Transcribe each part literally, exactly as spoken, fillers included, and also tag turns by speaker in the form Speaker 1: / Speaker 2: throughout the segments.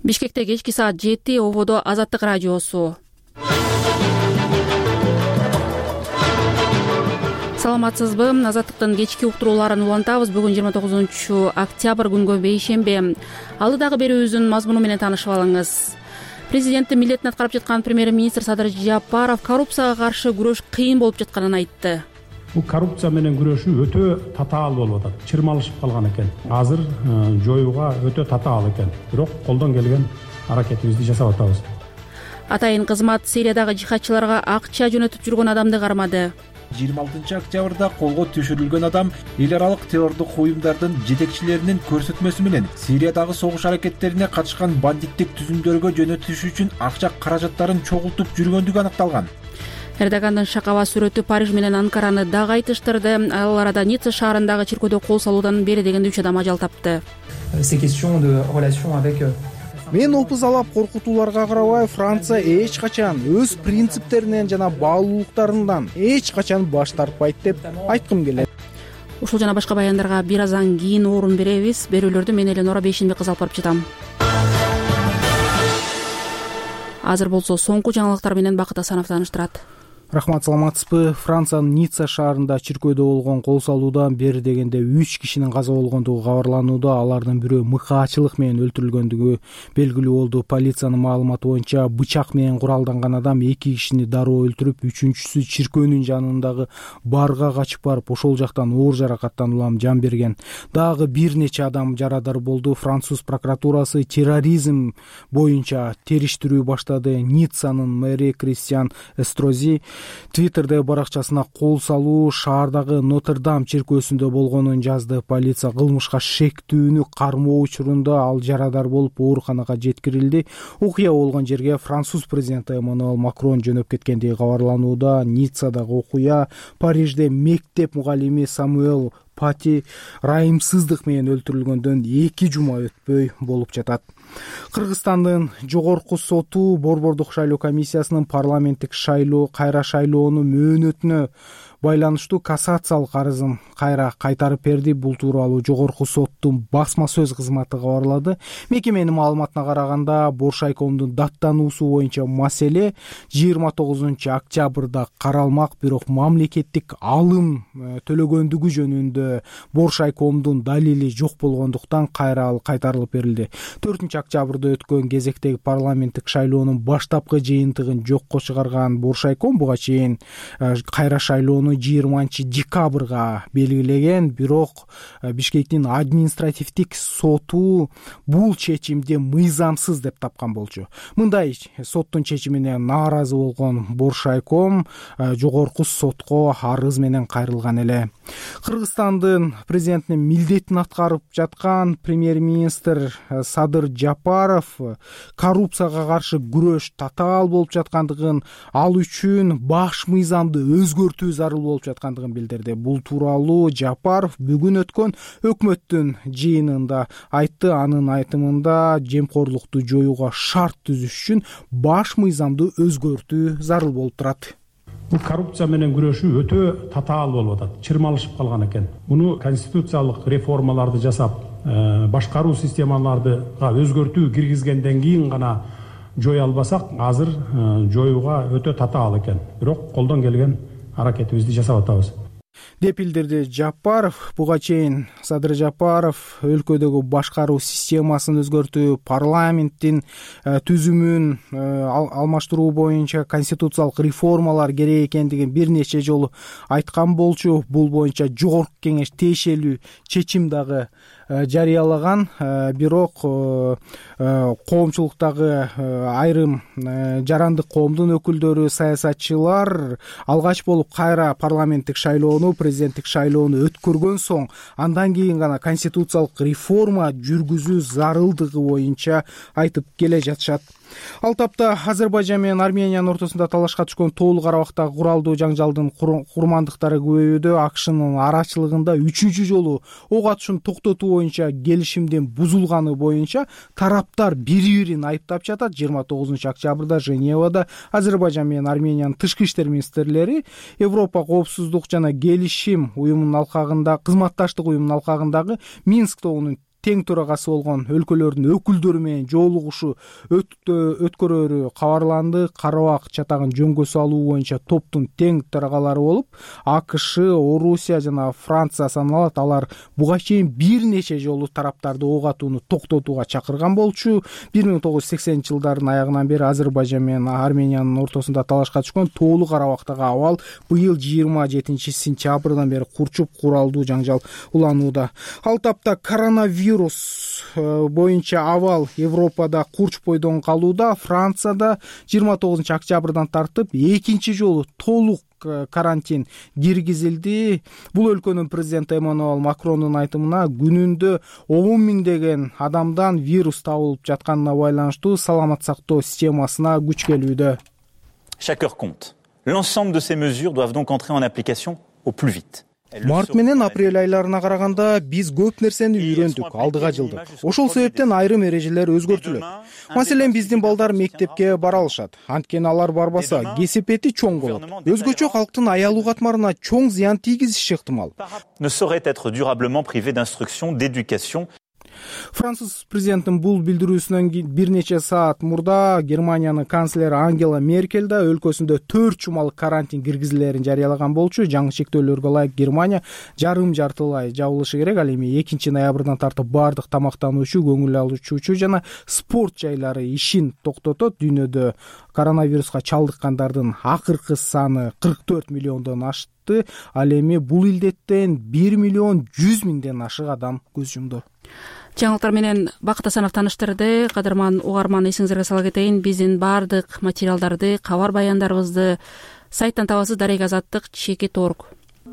Speaker 1: Бишкекте кечки саат жети, ободо Азаттык радиосу. Саламатсызбы? Азаттыктын кечки уктурууларын улантабыз. Бүгүн жыйырма тогузунчу октябрь күнгө бейшемби. Алдыдагы берүүбүздүн мазмуну менен таанышып алыңыз. Президенттин милдетин аткарып жаткан премьер-министр Садыр Жапаров коррупцияга каршы күрөш кыйын болуп жатканын айтты.
Speaker 2: Бул коррупция менен күрөшүү өтө татаал болуп атат. Чырмалышып калган экен. Азыр жоюуга өтө татаал экен. Бирок колдон келген аракетибизди жасап атабыз.
Speaker 1: Атайын кызмат Сириядагы жихадчыларга акча жөнөтүп жүргөн адамды кармады.
Speaker 3: жыйырма алтынчы октябрда колго түшүрүлгөн адам эл аралык террордук уюмдардын жетекчилеринин көрсөтмөсү менен Сириядагы согуш аракеттерине катышкан бандиттик түзүмдөргө жөнөтүш үчүн акча каражаттарын чогултуп жүргөндүгү аныкталган.
Speaker 1: Эрдогандын шакаба сүрөтү Париж менен Анкараны дагы айтыштырды. Ал арада Ницца шаарындагы чиркөөдө кол салуудан бери дегенде үч адам ажал тапты.
Speaker 4: Мен опузалап коркутууларга карабай, Франция эч качан өз принциптеринен жана баалуулуктарынан эч качан баш тартпайт деп айткым келет.
Speaker 1: Ушул жана башка баяндарга бир аздан кийин орун беребиз. Берүүлөрдү мен Эленора Бейшенбек кызы алып барып жатам. Азыр болсо соңку жаңылыктар менен Бакыт Асанов тааныштырат.
Speaker 4: Рахмат, саламатсызбы? Франциянын Ницца шаарында чиркөөдө болгон кол салуудан бери дегенде үч кишинин каза болгондугу кабарланууда. Алардын бирөө мыкаачылык менен өлтүрүлгөндүгү белгилүү болду. Полициянын маалыматы боюнча бычак менен куралданган адам эки кишини дароо өлтүрүп, үчүнчүсү чиркөөнүн жанындагы барга качып барып, ошол жактан оор жаракаттан улам жан берген. Дагы бир нече адам жарадар болду. Француз прокуратурасы терроризм боюнча териштирүү баштады. Ниццанын мэри Кристиан Эстрози Твиттерде баракчасына кол салуу шаардагы Нотр-Дам чиркөөсүндө болгонун жазды. Полиция кылмышка шектүүнү кармоо учурунда ал жарадар болуп ооруканага жеткирилди. Окуя болгон жерге француз президенти Эммануэль Макрон жөнөп кеткендиги кабарланууда. Ниццадагы окуя Парижде мектеп мугалими Самуэль Пати райымсыздык менен өлтүрүлгөндөн эки жума өтпөй болуп жатат. Кыргызстандын жогорку соту Борбордук шайлоо комиссиясынын парламенттик шайлоо кайра шайлоону мөөнөтүнө байланыштуу кассациялык арызын кайра кайтарып берди. Бул тууралуу жогорку соттун басма сөз кызматы кабарлады. Мекеменин маалыматына караганда, Боршайкомдун даттануусу боюнча маселе жыйырма тогузунчу октябрда каралмак, бирок мамлекеттик алым төлөгөндүгү жөнүндө Боршайкомдун далили жок болгондуктан кайра ал кайтарылып берилди. төртүнчү октябрда өткөн кезектеги парламенттик шайлоонун баштапкы жыйынтыгын жокко чыгарган Боршайком буга чейин кайра шайлоону жыйырманчы декабрга белгилеген, бирок Бишкектин административдик соту бул чечимди мыйзамсыз деп тапкан болчу. Мындай соттун чечимине нааразы болгон Боршайком жогорку сотко арыз менен кайрылган эле. Кыргызстандын президентинин милдетин аткарып жаткан премьер-министр Садыр Жапаров коррупцияга каршы күрөш татаал болуп жаткандыгын, ал үчүн баш мыйзамды өзгөртүү зарыл болуп жаткандыгын билдирди. Бул тууралуу Жапаров бүгүн өткөн өкмөттүн жыйынында айтты. Анын айтымында жемкорлукту жоюуга шарт түзүш үчүн баш мыйзамды өзгөртүү зарыл болуп турат.
Speaker 2: Бул коррупция менен күрөшүү өтө татаал болуп атат. Чырмалышып калган экен. Муну конституциялык реформаларды жасап, башкаруу системаларыга өзгөртүү киргизгенден кийин гана жое албасак, азыр жоюуга өтө татаал экен. Бирок колдон келген аракетибизди жасап атабыз
Speaker 4: деп билдирди Жапаров. Буга чейин Садыр Жапаров өлкөдөгү башкаруу системасын өзгөртүү, парламенттин түзүмүн алмаштыруу боюнча конституциялык реформалар керек экендигин бир нече жолу айткан болчу. Бул боюнча жогорку кеңеш тиешелүү чечим дагы жарыялаган, бирок коомчулуктагы айрым жарандык коомдун өкүлдөрү, саясатчылар алгач болуп кайра парламенттик шайлоону, президенттик шайлоону өткөргөн соң андан кийин гана конституциялык реформа жүргүзүү зарылдыгы боюнча айтып келе жатышат. Ал тапта Азербайжан менен Армениянын ортосунда талашка түшкөн Тоолу Карабактагы куралдуу жаңжалдын курмандыктары көбөйүүдө. АКШнын арачылыгында үчүнчү жолу ок атышууну токтотуу боюнча келишимдин бузулганы боюнча тараптар бири-бирин айыптап жатат. жыйырма тогузунчу октябрда Женевада Азербайжан менен Армениянын тышкы иштер министрлери Европа коопсуздук жана келишим уюмунун алкагында, кызматташтык уюмунун алкагындагы Минск тобунун тең төрагасы болгон өлкөлөрдүн өкүлдөрү менен жолугушуу өткөрөрү кабарланды. Карабак чатагын жөнгө салуу боюнча топтун тең төрагалары болуп АКШ, Орусия жана Франция саналат. Алар буга чейин бир нече жолу тараптарды ок атууну токтотууга чакырган болчу. бир миң тогуз жүз сексенинчи жылдардын аягынан бери Азербайжан менен Армениянын ортосунда талашка түшкөн тоолуу Карабактагы абал быйыл жыйырма жетинчи сентябрдан бери курчуп куралдуу жаңжал уланууда. Ал тапта коронавирус боюнча абал Европада курч бойдон калууда. Францияда жыйырма тогузунчу октябрдан тартып экинчи жолу толук карантин киргизилди. Бул өлкөнүн президенти Эммануэль Макрондун айтымына күнүндө он миңдеген адамдан вирус табылып жатканына байланыштуу саламат сактоо системасына күч келүүдө.
Speaker 5: Chaque heure compte. L'ensemble de ces mesures doivent donc entrer en application au plus vite.
Speaker 4: Март менен апрель айларына караганда биз көп нерсени үйрөндүк, алдыга жылдык. Ошол себептен айрым эрежелер өзгөртүлөт. Маселен, биздин балдар мектепке бара алышат. Анткени алар барбаса, кесепети чоң болот. Өзгөчө калктын аялуу катмарына чоң зыян тийгизиши ыктымал.
Speaker 5: Ne saurait être durablement privé d'instruction, d'éducation.
Speaker 4: Француз президентин бул билдирүүсүнөн бир нече саат мурда Германиянын канцлери Ангела Меркель да өлкөсүндө төрт жумалык карантин киргизилерин жарыялаган болчу. Жаңы чектөөлөргө ылайык Германия жарым жартылай жабылышы керек. Ал эми экинчи ноябрдан тартып бардык тамактануучу, көңүл алуучу жана спорт жайлары ишин токтотот. Дүйнөдө коронавируска чалдыккандардын акыркы саны кырк төрт миллиондон ашты. Ал эми бул илдеттен бир миллион жүз миңден ашык адам көз жумду.
Speaker 1: Жаңылыктар менен Бакыт Асанов таныштырды. Кадырман угарман, эсиңизге сала кетейин, биздин бардык материалдарды, кабар баяндарыбызды сайттан табасыз. Дарек Азаттык чекит орг.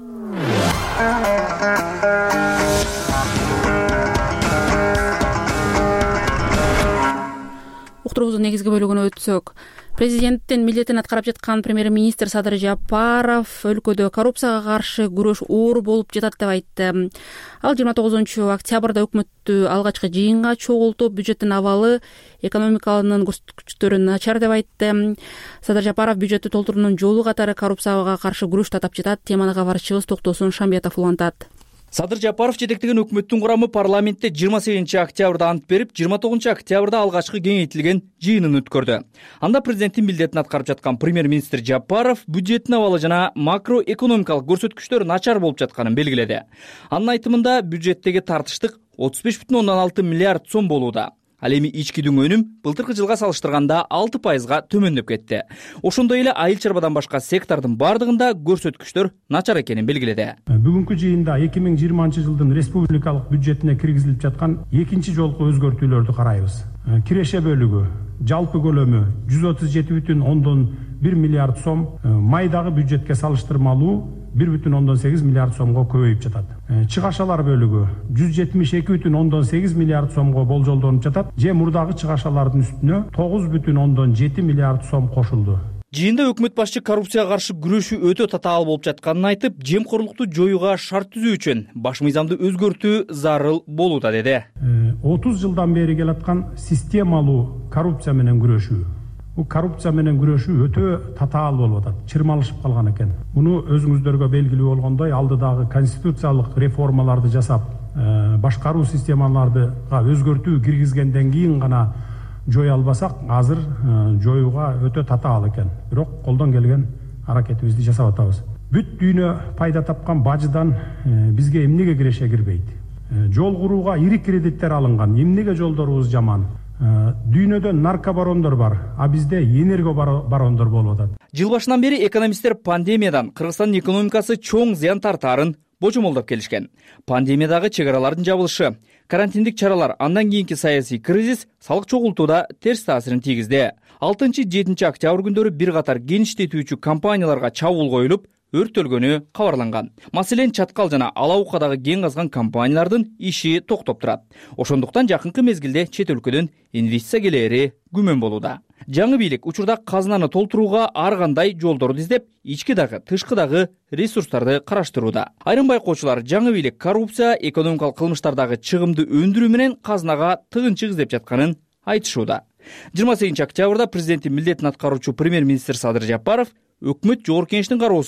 Speaker 1: Уктуруубуздун негизги бөлүгүнө өтсөк, президенттин милдетин аткарып жаткан премьер-министр Садыр Жапаров өлкөдө коррупцияга каршы күрөш оор болуп жатат деп айтты. Ал жыйырма тогузунчу октябрда өкмөттү алгачкы жыйынга чогултуп, бюджеттин абалы, экономиканын көрсөткүчтөрү начар деп айтты. Садыр Жапаров бюджетти толтуруунун жолу катары коррупцияга каршы күрөш татап жатат. Теманы кабарчыбыз Токтосун Шамбетов улантат.
Speaker 6: Садыр Жапаров жетектеген өкмөттүн курамы парламентте жыйырма сегизинчи октябрда ант берип, жыйырма тогузунчу октябрда алгачкы кеңейтилген жыйынын өткөрдү. Анда президенттин милдетин аткарып жаткан премьер-министр Жапаров бюджеттин абалы жана макроэкономикалык көрсөткүчтөр начар болуп жатканын белгиледи. Анын айтымында бюджеттеги тартыштык отуз беш бүтүн ондон алты миллиард сом болууда. Ал эми ичкидүн өнүм былтыркы жылга салыштырганда алты пайызга төмөндөп кетти. Ошондой эле айыл чарбадан башка сектордун бардыгында көрсөткүчтөр начар экенин белгиледи.
Speaker 2: Бүгүнкү жыйында эки миң жыйырманчы жылдын республикалык бюджетине киргизилип жаткан экинчи жолку өзгөртүүлөрдү карайбыз. Киреше бөлүгү жалпы көлөмү жүз отуз жети бүтүн ондон бир миллиард сом, майдагы бюджетке салыштырмалуу бир бүтүн ондон сегиз миллиард сомго көбөйүп жатат. Чыгашалар бөлүгү жүз жетимиш эки бүтүн ондон сегиз миллиард сомго болжолдонуп жатат. Же мурдагы чыгашалардын үстүнө тогуз бүтүн ондон жети миллиард сом кошулду.
Speaker 6: Жыйында өкмөт башчы коррупцияга каршы күрөшүү өтө татаал болуп жатканын айтып, жемкорлукту жоюуга шарт түзүү үчүн баш мыйзамды өзгөртүү зарыл болууда деди.
Speaker 2: отуз жылдан бери келаткан системалуу коррупция менен күрөшүү. Бул коррупция менен күрөшүү өтө татаал болуп атат, чырмалышып калган экен. Муну өзүңүздөргө белгилүү болгондой, алдыдагы конституциялык реформаларды жасап, башкаруу системаларды өзгөртүү киргизгенден кийин гана жоя албасак, азыр жоюуга өтө татаал экен. Бирок колдон келген аракетибизди жасап атабыз. Бүт дүйнө пайда тапкан бажыдан бизге эмнеге киреше кирбейт? Жол курууга ири кредиттер алынган, эмнеге жолдорубуз жаман? Дүйнөдө наркобарондор бар, а бизде энергобарондор болуп атат.
Speaker 6: Жыл башынан бери экономисттер пандемиядан Кыргызстандын экономикасы чоң зыян тартаарын божомолдоп келишкен. Пандемиядагы чек аралардын жабылышы, карантиндик чаралар, андан кийинки саясий кризис салык чогултууда терс таасирин тийгизди. алтынчы жетинчи октябрь күндөрү бир катар кеничтетүүчү компанияларга чабуул коюлуп, өрттөлгөнү кабарланган. Маселен, чаткал жана ала укадагы кен казган компаниялардын иши токтоп турат. Ошондуктан жакынкы мезгилде чет өлкөдөн инвестиция келери күмөн болууда. Жаңы бийлик учурда казынаны толтурууга ар кандай жолдорду издеп, ички дагы, тышкы дагы ресурстарды караштырууда. Айрым байкоочулар жаңы бийлик коррупция, экономикалык кылмыштардагы чыгымды өндүрүү менен казынага тыгынчык издеп жатканын айтышууда. жыйырма сегизинчи октябрда президенттин милдетин аткаруучу премьер-министр Садыр Жапаров өкмөт жогорку кеңештин кароосуна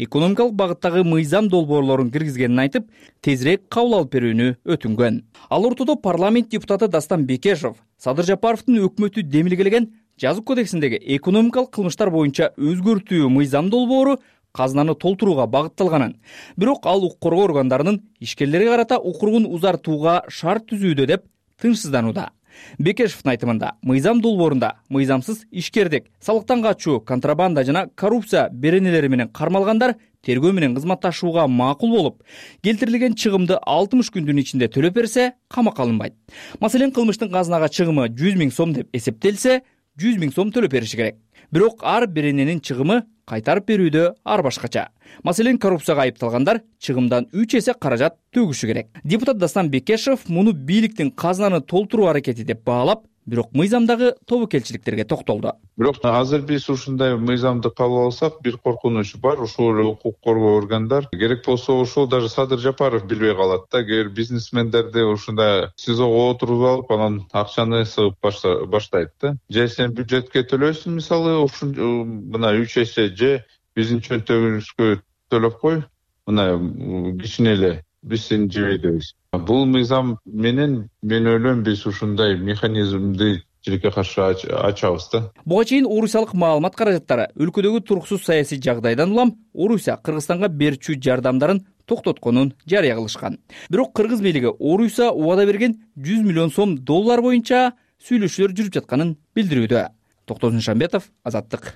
Speaker 6: экономикалык багыттагы мыйзам долбоорлорун киргизгенин айтып, тезирээк кабыл алып берүүнү өтүнгөн. Ал ортодо парламент депутаты Дастан Бекешев Садыр Жапаровдун өкмөтү демилгелеген жазык кодексиндеги экономикалык кылмыштар боюнча өзгөртүү мыйзам долбоору казынаны толтурууга багытталганын, бирок ал укук коргоо органдарынын ишкерлерге карата укугун узартууга шарт түзүүдө деп тынчсызданууда. Бекешевдин айтымында, мыйзам долбоорунда мыйзамсыз ишкердик, салыктан качуу, контрабанда жана коррупция беренелери менен кармалгандар тергөө менен кызматташууга макул болуп, келтирилген чыгымды алтымыш күндүн ичинде төлөп берсе, камакка алынбайт. Маселен, кылмыштын казынага чыгымы жүз миң сом деп эсептелсе, жүз миң сом төлөп бериши керек. Бирок ар берененин чыгымы кайтарып берүүдө ар башкача. Маселен, коррупцияга айыпталгандар чыгымдан үч эсе каражат төгүшү керек. Депутат Дастан Бекешев муну бийликтин казынаны толтуруу аракети деп баалап, бирок мыйзамдагы тобокелчиликтерге токтолду.
Speaker 7: Бирок азыр биз ушундай мыйзамды кабыл алсак, бир коркунуч бар, ушул укук коргоо органдар керек болсо ошол даже Садыр Жапаров билбей калат да, кээ бир бизнесмендерди ушундай СИЗОго отуруп алып, анан акчаны сыгып баштайт да. Же сен бюджетке төлөйсүң, мисалы, ушун мына үч эсе же биздин чөнтөгүбүзгө төлөп кой, мына кичине эле биз сени жебейбиз. Бул мыйзам менен мен ойлойм, биз ушундай механизмди тилекке каршы ачабыз да.
Speaker 6: Буга чейин Орусиялык маалымат каражаттары өлкөдөгү туруксуз саясий жагдайдан улам Орусия Кыргызстанга берчү жардамдарын токтотконун жарыя кылышкан. Бирок кыргыз бийлиги Орусия убада берген жүз миллион сом доллар боюнча сүйлөшүүлөр жүрүп жатканын билдирүүдө. Токтосун Шамбетов, Азаттык.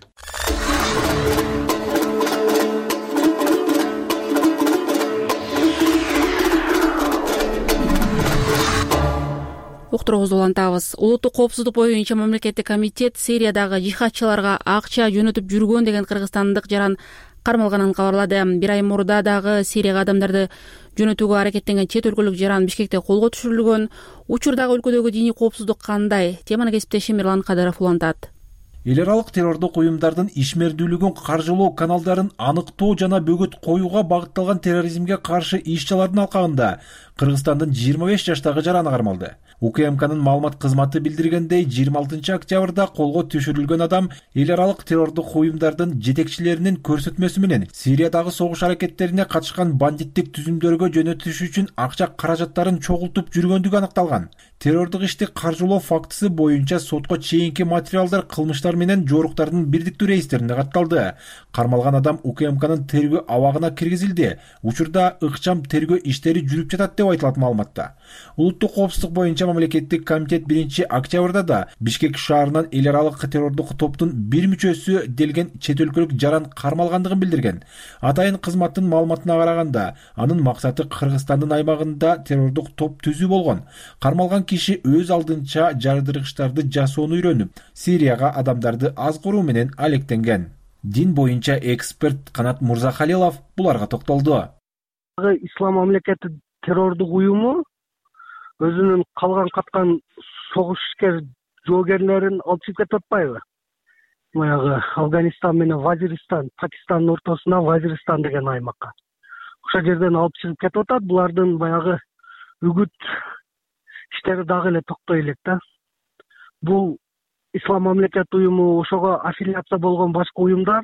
Speaker 1: Уктуруубузду улантабыз. Улуттук коопсуздук боюнча мамлекеттик комитет Сириядагы жихадчыларга акча жөнөтүп жүргөн деген кыргызстандык жаран кармалганын кабарлады. Бир ай мурда дагы Сирияга адамдарды жөнөтүүгө аракеттенген чет өлкөлүк жаран Бишкекте колго түшүрүлгөн. Учурдагы өлкөдөгү диний коопсуздук кандай? Теманы кесиптешим Мирлан Кадыров улантат.
Speaker 3: Эл аралык террордук уюмдардын ишмердүүлүгүн каржылоо каналдарын аныктоо жана бөгөт коюуга багытталган терроризмге каршы иш-чаралардын алкагында Кыргызстандын жыйырма беш жаштагы жараны кармалды. УКМКнын маалымат кызматы билдиргендей, жыйырма алтынчы октябрда колго түшүрүлгөн адам эл аралык террордук уюмдардын жетекчилеринин көрсөтмөсү менен Сириядагы согуш аракеттерине катышкан бандиттик түзүмдөргө жөнөтүш үчүн акча каражаттарын чогултуп жүргөндүгү аныкталган. Террордук ишти каржылоо фактысы боюнча сотко чейинки материалдар кылмыштар менен жоруктардын бирдиктүү рейстерине катталды. Кармалган адам УКМКнын тергөө абагына киргизилди. Учурда ыкчам тергөө иштери жүрүп жатат деп айтылат маалыматта. Улуттук коопсуздук боюнча мамлекеттик комитет биринчи октябрда да Бишкек шаарынан эл аралык террордук топтун бир мүчөсү делген чет өлкөлүк жаран кармалгандыгын билдирген. Атайын кызматтын маалыматына караганда, анын максаты Кыргызстандын аймагында террордук топ түзүү болгон. Кармалган киши өз алдынча жардыргычтарды жасоону үйрөнүп, Сирияга адамдарды азгыруу менен алектенген. Дин боюнча эксперт Канат Мурзахалилов буларга токтолду.
Speaker 8: Ислам мамлекети террордук уюму өзүнүн калган каткан согушкер жоогерлерин алып чыгып кетип атпайбы? Баягы Афганистан менен Вазиристан, Пакистандын ортосуна Вазиристан деген аймакка. Ошол жерден алып чыгып кетип атат. Булардын баягы үгүт иштери дагы эле токтой элек да. Бул Ислам мамлекет уюму ошого аффилиация болгон башка уюмдар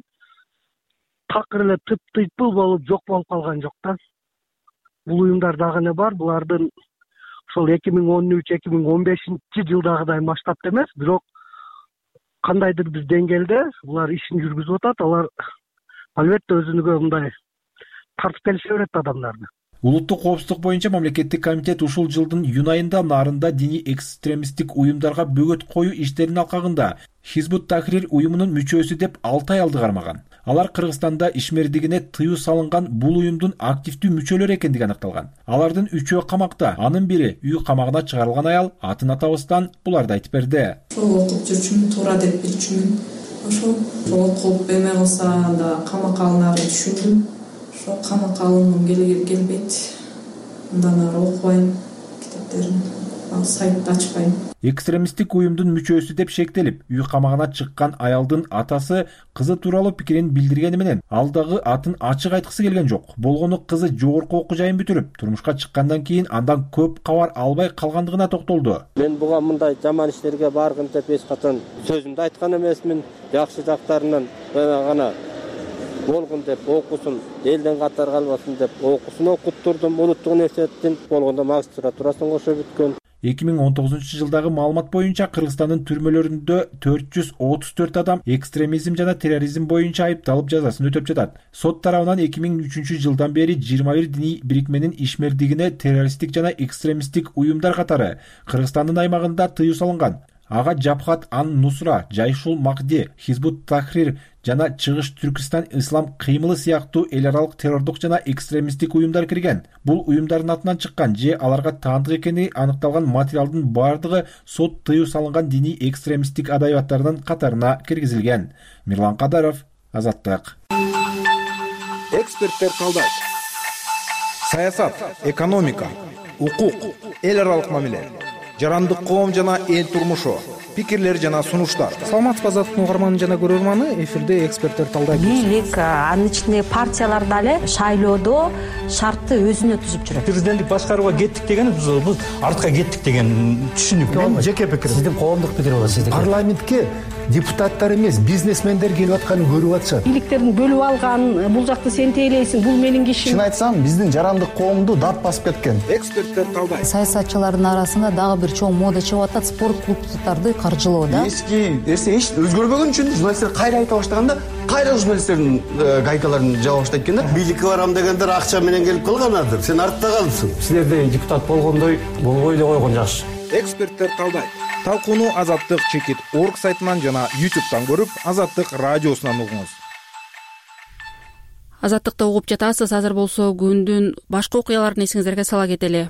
Speaker 8: такыр эле тып-тыйпыл болуп жок болуп калган жок да. Бул уюмдар дагы эле бар. Булардын ошол эки миң он үч эки миң он бешинчи жылдагыдай масштабта эмес, бирок кандайдыр бир деңгээлде булар ишин жүргүзүп атат. Алар албетте өзүнүгө мындай тартып келише берет адамдарды.
Speaker 3: Улуттук коопсуздук боюнча мамлекеттик комитет ушул жылдын июнь айында нарында диний экстремисттик уюмдарга бөгөт коюу иштеринин алкагында Хизбут Тахрир уюмунун мүчөсү деп алты ай алды кармаган. Алар Кыргызстанда ишмердигине тыюу салынган бул уюмдун активдүү мүчөлөрү экендиги аныкталган. Алардын үчөө камакта, анын бири үй камагына чыгарылган аял атын атабыздан буларды айтып берди.
Speaker 9: Ошол окуп жүрчүмүн, туура деп билчүмүн. Ошол окуп эме кылса анда камакка алынарын түшүндүм. Ошо камакка алынгым келбейт. Андан ары окубайм китептерин, сайтты ачпайм.
Speaker 3: Экстремисттик уюмдун мүчөсү деп шектелип, үй камагына чыккан аялдын атасы кызы тууралуу пикирин билдиргени менен, ал дагы атын ачык айткысы келген жок. Болгону кызы жогорку окуу жайын бүтүрүп, турмушка чыккандан кийин андан көп кабар албай калгандыгына токтолду.
Speaker 10: Мен буга мындай жаман иштерге баргым деп эч качан сөзүмдү айткан эмесмин. Жакшы жактарынан гана болгон деп окуусун элден катар калбасын деп окуусун окуттурдум. Улуттук университеттин болгондо магистратурасын кошо бүткөн.
Speaker 3: эки миң он тогузунчу жылдагы маалымат боюнча Кыргызстандын түрмөлөрүндө төрт жүз отуз төрт адам экстремизм жана терроризм боюнча айыпталып жазасын өтөп жатат. Сот тарабынан эки миң үчүнчү жылдан бери жыйырма бир диний бирикменин ишмердигине террористтик жана экстремисттик уюмдар катары Кыргызстандын аймагында тыюу салынган. Ага Жабхат ан-Нусра, Жайшул Макди, Хизбут Тахрир жана Чыгыш Түркистан ислам кыймылы сыяктуу эл аралык террордук жана экстремисттик уюмдар кирген. Бул уюмдардын атынан чыккан же аларга таандык экени аныкталган материалдын бардыгы сот тыюу салынган диний экстремисттик адайбаттардын катарына киргизилген. Мирлан Кадаров, Азаттык.
Speaker 11: Эксперттер талдайт. Саясат, экономика, укук, эл аралык мамиле, жарандык коом жана эл турмушу, пикирлер жана сунуштар.
Speaker 4: Саламатсызбы Азаттыктын угарманы жана көрөрманы, эфирде эксперттер талдайт.
Speaker 12: Бийлик, анын ичинде партиялар дагы шайлоодо шартты өзүнө түзүп жүрөт.
Speaker 13: Президенттик башкарууга кеттик деген бул артка кеттик деген түшүнүк. Мен жеке пикирим.
Speaker 14: Сиздин коомдук пикир болот, сиздин.
Speaker 13: Парламентке депутаттар эмес, бизнесмендер келип атканын көрүп атышат.
Speaker 12: Бийликтердин бөлүп алган, бул жакты сен тейлейсиң, бул менин кишим.
Speaker 13: Чын айтсам, биздин жарандык коомду дат басып кеткен.
Speaker 11: Эксперттер талдайт.
Speaker 15: Саясатчылардын арасында дагы бир чоң мода чыгып атат, спорт клубдарды каржылоо да.
Speaker 13: Эски нерсе эч өзгөрбөгөн үчүн журналисттер кайра айта баштаганда, кайра журналисттердин гайкаларын жаба баштайт экен да.
Speaker 16: Бийликке барам дегендер акча менен келип калганадыр. Сен артта калдың.
Speaker 14: Силерде депутат болгондой болбой эле койгон жакшы.
Speaker 11: Эксперттер талдайт. Талкууну Азаттык чекит орг сайтынан жана ютубтан көрүп, Азаттык радиосунан угуңуз.
Speaker 1: Азаттыкты угуп жатасыз. Азыр болсо күндүн башка окуяларын эсиңиздерге сала кетели.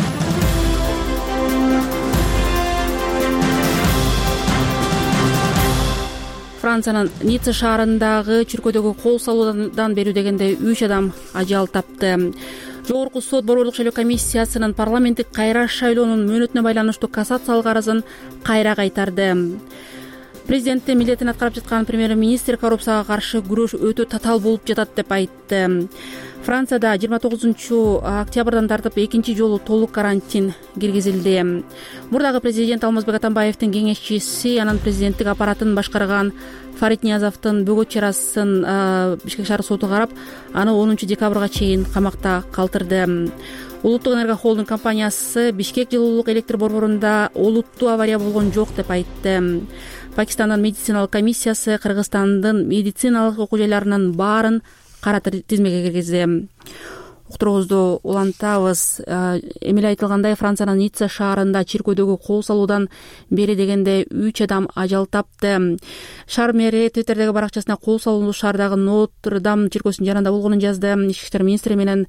Speaker 1: Франциянын Ницца шаарындагы чүркөдөгү кол салуудан бери дегенде үч адам ажал тапты. Жогорку сот борборлук шайлоо комиссиясынын парламенттик кайра шайлоонун мөөнөтүнө байланыштуу кассациялык арызын кайра кайтарды. Президенттин милдетин аткарып жаткан премьер-министр коррупцияга каршы күрөш өтө татаал болуп жатат деп айтты. Францияда жыйырма тогузунчу октябрдан тартып экинчи жолу толук карантин киргизилди. Мурдагы президент Алмазбек Атамбаевдин кеңешчиси, анан президенттик аппаратын башкарган Фарид Ниязовдун бөгөт чарасынын Бишкек шаар соту карап, аны онунчу декабрга чейин камакта калтырды. Улуттук энергия холдинг компаниясы Бишкек жылуулук электр борборунда олуттуу авария болгон жок деп айтты. Пакистандын медициналык комиссиясы Кыргызстандын медициналык окуу жайларынын баарын кара тизмеге киргизди. Уктуруубузду улантабыз. Эмеле айтылгандай, Франциянын Ницца шаарында чиркөөдөгү кол салуудан бери дегенде үч адам ажал тапты. Шаар мэри Твиттердеги баракчасына кол салуу шаардагы Нотр-Дам чиркөөсүнүн жанында болгонун жазды. Ички иштер министри менен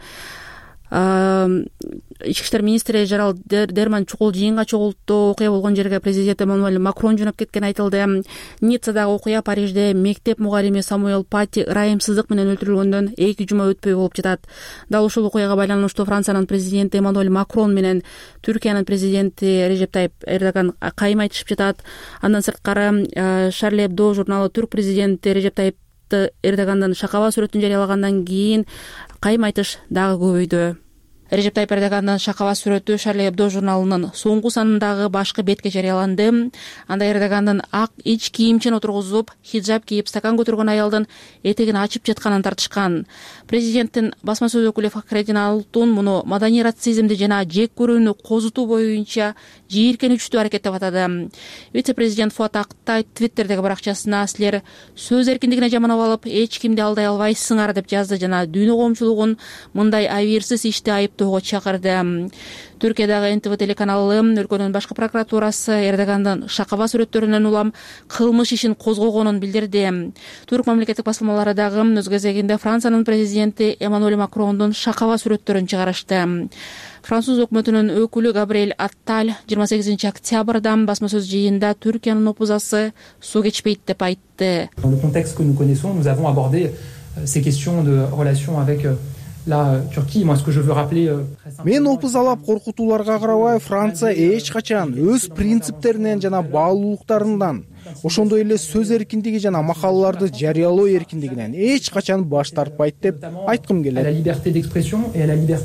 Speaker 1: Ички иштер министри Жерал Дерман чукул жыйынга чогулту. Окуя болгон жерге президент Эммануэль Макрон жөнөп кеткен айтылды. Ниццадагы окуя Парижде мектеп мугалими Самуэль Пати ырайымсыздык менен өлтүрүлгөндөн эки жума өтпөй болуп жатат. Дал ушул окуяга байланыштуу Франциянын президенти Эммануэль Макрон менен Түркиянын президенти Режеп Тайип Эрдоган кайым айтышып жатат. Андан сырткары Шарли Эбдо журналы түрк президенти Режеп Тайип Эрдогандын шакаба сүрөтүн жарыялагандан кийин кайым айтыш дагы көбөйдү. Режеп Тайип Эрдогандын шакаба сүрөтү Шарли Эбдо журналынын соңку санындагы башкы бетке жарыяланды. Анда Эрдогандын ак ич кийимчен отургузуп, хиджаб кийип, стакан көтөргөн аялдын этегин ачып жатканын тартышкан. Президенттин басма сөз өкүлү Фахреддин Алтун муну маданий расизмди жана жек көрүүнү козутуу боюнча жийиркеничтүү аракет деп атады. Вице-президент Фуат Актай Твиттердеги баракчасына силер сөз эркиндигине жаманап алып, эч кимди алдай албайсыңар деп жазды жана дүйнө коомчулугун мындай абийирсиз ишти айыптоого чакырды. Түркиядагы эн тэ вэ телеканалы өлкөнүн башкы прокуратурасы Эрдогандын шакаба сүрөттөрүнөн улам кылмыш ишин козгогонун билдирди. Түрк мамлекеттик басылмалары дагы өз кезегинде Франциянын президенти Эммануэль Макрондун шакаба сүрөттөрүн чыгарышты. Француз өкмөтүнүн өкүлү Габриэль Атталь жыйырма сегизинчи октябрда басма сөз жыйында Түркиянын опузасы суу кечпейт деп айтты.
Speaker 17: Dans le contexte que nous connaissons, nous avons abordé ces questions de relation avec la Turquie. Moi, ce que je veux rappeler très simplement.
Speaker 4: Мен опузалап коркутууларга карабай, Франция эч качан өз принциптеринен жана баалуулуктарынан, ошондой эле сөз эркиндиги жана макалаларды жарыялоо эркиндигинен эч качан баш тартпайт деп айткым келет.
Speaker 17: À la liberté d'expression et à la liberté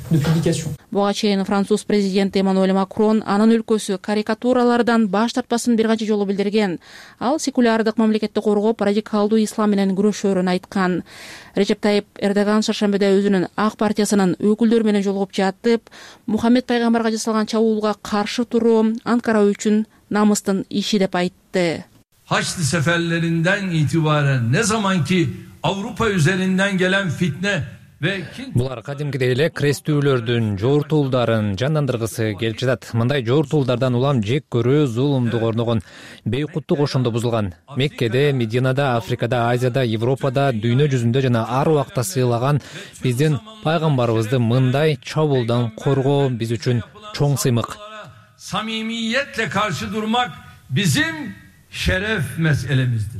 Speaker 17: de publication.
Speaker 1: Буга чейин француз президенти Эммануэль Макрон анын өлкөсү карикатуралардан баш тартпасын бир канча жолу билдирген. Ал секулярдык мамлекетти коргоп, радикалдуу ислам менен күрөшөөрүн айткан. Режеп Тайип Эрдоган шаршембиде өзүнүн ак партиясынын өкүлдөрү менен жолугуп жатып, Мухаммед пайгамбарга жасалган чабуулга каршы туруу Анкара үчүн намыстын иши деп айтты.
Speaker 18: Haçlı seferlerinden itibaren ne zaman ki Avrupa üzerinden gelen fitne
Speaker 19: Булар кадимкидей эле крестүүлөрдүн, жортуулдарын жандандыргысы келип жатат. Мындай жортуулдардан улам жек көрүү, зулумдук орногон, бейкуттук ошондо бузулган. Меккеде, Мединада, Африкада, Азияда, Европада, дүйнө жүзүндө жана ар убакта сыйлаган биздин пайгамбарыбызды мындай чабуулдан коргоо биз үчүн чоң сыймык.
Speaker 18: Samimiyetle karşı durmak bizim şeref meselemizdir.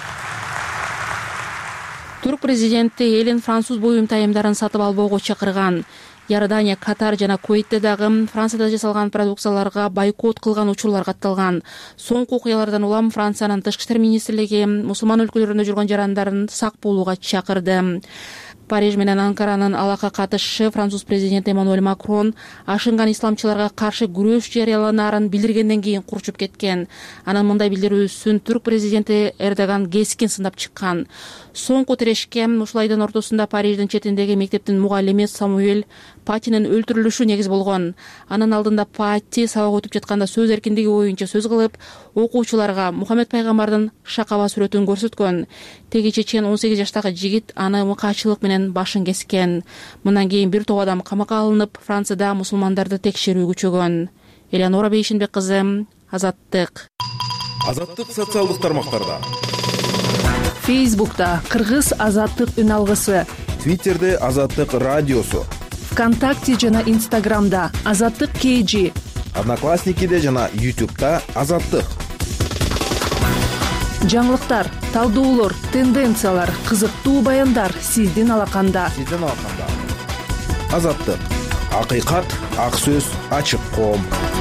Speaker 1: Турк президенти элин француз буюм тайымдарын сатып албоого чакырган. Иордания, Катар жана Куэйтте дагы Францияда жасалган продукцияларга бойкот кылган учурлар катталган. Соңку окуялардан улам Франциянын тышкы иштер министрлиги мусулман өлкөлөрүндө жүргөн жарандарын сак болууга чакырды. Париж менен Анкаранын алака катышы француз президенти Эммануэль Макрон ашынган исламчыларга каршы күрөш жарыяланаарын билдиргенден кийин курчуп кеткен. Анын мындай билдирүүсүн түрк президенти Эрдоган кескин сындап чыккан. Соңку тирешке ушул айдын ортосунда Париждин четиндеги мектептин мугалими Самуэль Патинин өлтүрүлүшү негиз болгон. Анын алдында Пати сабак өтүп жатканда сөз эркиндиги боюнча сөз кылып, окуучуларга Мухаммед пайгамбардын шакаба сүрөтүн көрсөткөн. Теги чечен он сегиз жаштагы жигит аны мыкаачылык менен башын кескен. Мындан кийин бир топ адам камакка алынып, Францияда мусулмандарды текшерүү күчөгөн. Элеонора Бейшенбек кызы, Азаттык.
Speaker 11: Азаттык социалдык тармактарда.
Speaker 20: Фейсбукта Кыргыз Азаттык үн алгысы.
Speaker 11: Твиттерде Азаттык радиосу.
Speaker 20: ВКонтакте жана Инстаграмда Азаттык кей жи.
Speaker 11: Одноклассникиде жана Ютубта Азаттык.
Speaker 20: Жаңылыктар, талдоолор, тенденциялар, кызыктуу баяндар сиздин алаканда.
Speaker 11: Сиздин алаканда. Азаттык. Акыйкат, ак сөз, ачык коом.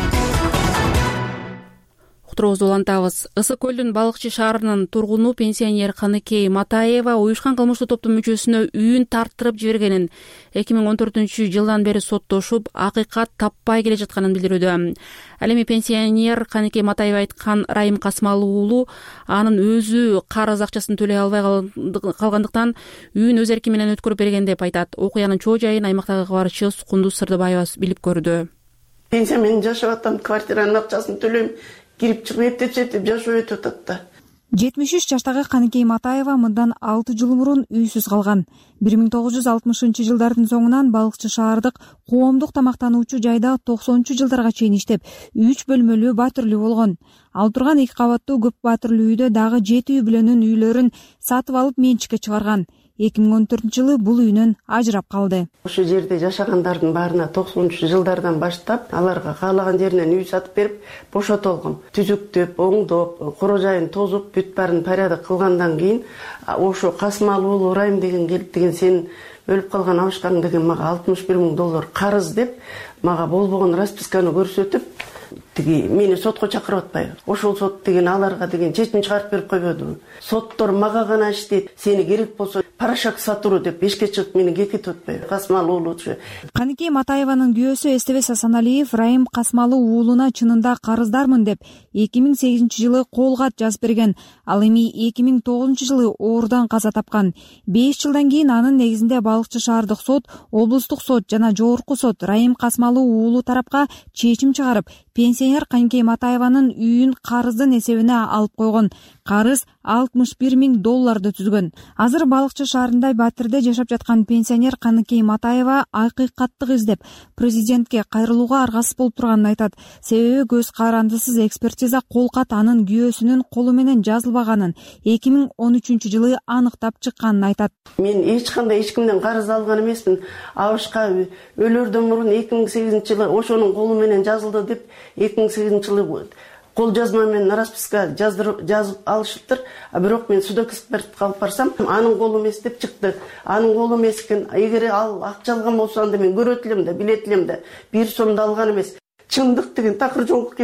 Speaker 1: Уктуруубузду улантабыз. Ысык көлдүн Балыкчы шаарынын тургуну пенсионер Каныкей Матаева уюшкан кылмыштуу топтун мүчөсүнө үйүн тарттырып жибергенин эки миң он төртүнчү жылдан бери соттошуп, акыйкат таппай келе жатканын билдирүүдө. Ал эми пенсионер Каныкей Матаева айткан Райым Касмалы уулу анын өзү карыз акчасын төлөй албай калгандыктан үйүн өз эрки менен өткөрүп берген деп айтат. Окуянын чоо жайын аймактагы кабарчы Кундуз Сырдыбаева билип көрдү.
Speaker 21: Пенсия менен жашап атам, квартиранын акчасын төлөйм. Кирип чыгып эптеп-эптеп жашоо өтүп атат да.
Speaker 22: жетимиш үч жаштагы Каныкей Матаева мындан алты жыл мурун үйсүз калган. бир миң тогуз жүз алтымышынчы жылдардын соңунан Балыкчы шаардык коомдук тамактануучу жайда токсонунчу жылдарга чейин иштеп, үч бөлмөлүү батирлүү болгон. Ал турган эки кабаттуу көп батирлүү үйдө дагы жети үй бүлөнүн үйлөрүн сатып алып менчикке чыгарган. эки миң он төртүнчү жылы бул үйүнөн ажырап калды.
Speaker 21: Ошол жерде жашагандардын баарына токсонунчу жылдардан баштап аларга каалаган жеринен үй сатып берип бошотолгом. Түзүктөп, оңдоп, коро жайын тозуп, бүт баарын порядок кылгандан кийин ошо Касмалы уулу Райым деген келип деген сен өлүп калган абышкаң деген мага алтымыш бир миң доллар карыз деп мага болбогон расписканы көрсөтүп тиги мени сотко чакырып атпайбы. Ошол сот деген аларга деген чечим чыгарып берип койбодубу. Соттор мага гана иштейт. Сени керек болсо порошок сатуру деп эшикке чыгып мени кекетип атпайбы. Касмалы уулучу.
Speaker 22: Каныкей Матаеванын күйөөсү Эстебес Асаналиев Райым Касмалы уулуна чынында карыздармын деп эки миң сегизинчи жылы кол кат жазып берген. Ал эми эки миң тогузунчу жылы оорудан каза тапкан. беш жылдан кийин анын негизинде Балыкчы шаардык сот, облустук сот жана жогорку сот Райым Касмалы уулу тарапка чечим чыгарып, пенсионер Каныкей Матаеванын үйүн карыздын эсебине алып койгон. Карыз алтымыш бир миң долларды түзгөн. Азыр Балыкчы шаарында батирде жашап жаткан пенсионер Каныкей Матаева акыйкаттык издеп, президентке кайрылууга аргасыз болуп турганын айтат. Себеби көз карандысыз экспертиза кол кат анын күйөөсүнүн колу менен жазылбаганын эки миң он үчүнчү жылы аныктап чыкканын айтат.
Speaker 21: Мен эч кандай эч кимден карыз алган эмесмин. Абышка өлөрдөн мурун эки миң сегизинчи жылы ошонун колу менен жазылды деп эки миң сегизинчи жылы кол жазма менен расписка жаздырып жазып алышыптыр. А бирок мен судок эксперт калып барсам, анын колу эмес деп чыкты. Анын колу эмес экен. Эгер ал акча алган болсо анда мен көрөт элем да, билет элем да. Бир сом да алган эмес. Чындык деген такыр жок экен да.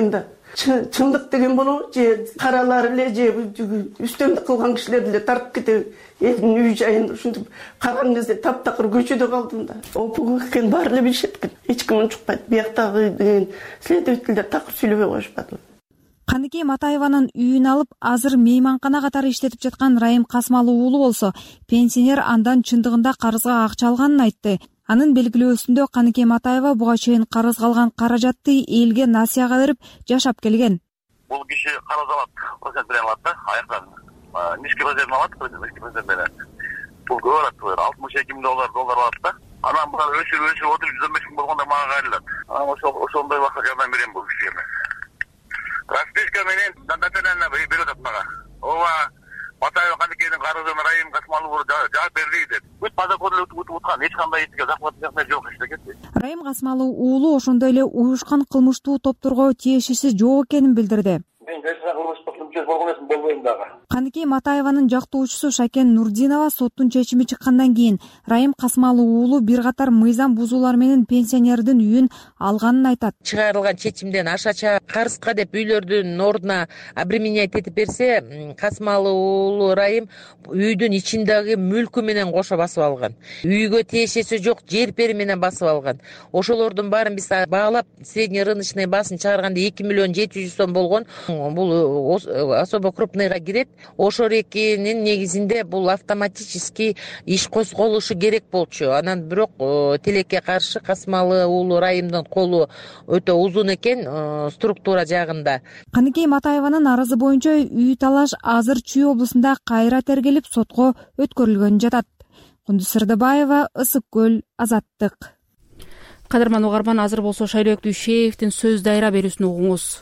Speaker 21: чындык деген болобу же каралар эле же үстөмдүк кылган кишилер эле тартып кетеби? Элдин үй жайын ушинтип караган кезде таптакыр көчөдө калдым да. Опук экен баары эле билишет экен. Эч ким унчукпайт. Бияктагы деген следовательдер такыр сүйлөбөй коюшпады.
Speaker 22: Каныкей Матаеванын үйүн алып, азыр мейманкана катары иштетип жаткан Райым Касмалы уулу болсо, пенсионер андан чындыгында карызга акча алганын айтты. Анын белгилөөсүндө Каныкей Матаева буга чейин карызга алган каражатты элге насыяга берип жашап келген.
Speaker 2: Бул киши карыз алат, процент менен алат да, аяктан. Низкий процент алат, низкий процент менен. Бул көп алат, алтымыш эки миң доллар доллар алат да. Анан булар өсүп өсүп отуруп жүз он беш миң болгондо мага кайрылат. Анан ошол ошондой убакта жардам берем бул кишиге. Расписка менен датанана берип атат мага. Ооба Матаева Каныкейдин карызын Райым Касмалуу жаап берди деп. Бүт подоконду утуп уткан, эч кандай ичке захват жок эчтеке.
Speaker 22: Райым Касмалуу уулу ошондой эле уюшкан кылмыштуу топторго тиешеси жок экенин билдирди.
Speaker 2: Мен жашаган кылмыштуу мүчөсү болгон эмесмин, болбойм дагы.
Speaker 22: Каныкей Матаеванын жактоочусу Шакен Нурдинова соттун чечими чыккандан кийин Райым Касмалуу уулу бир катар мыйзам бузуулар менен пенсионердин үйүн алганын айтат.
Speaker 5: Чыгарылган чечимден ашача карызга деп үйлөрдүн ордуна обременять этип берсе, Касмалуу уулу Райым үйдүн ичиндеги мүлкү менен кошо басып алган. Үйгө тиешеси жок жер пери менен басып алган. Ошолордун баарын биз баалап, средний рыночный баасын чыгарганда эки миллион жети жүз сом болгон. Бул особо крупныйга кирет. Ошол экинин негизинде бул автоматически иш козголушу керек болчу. Анан бирок тилекке каршы Касмалы уулу Райымдын колу өтө узун экен структура жагында.
Speaker 22: Каныкей Матаеванын арызы боюнча үй талаш азыр Чүй облусунда кайра тергелип сотко өткөрүлгөн жатат. Кундуз Сырдыбаева, Ысык көл, Азаттык.
Speaker 1: Кадырман угарман, азыр болсо Шайлоок Дүйшеевдин сөз дайра берүүсүн угуңуз.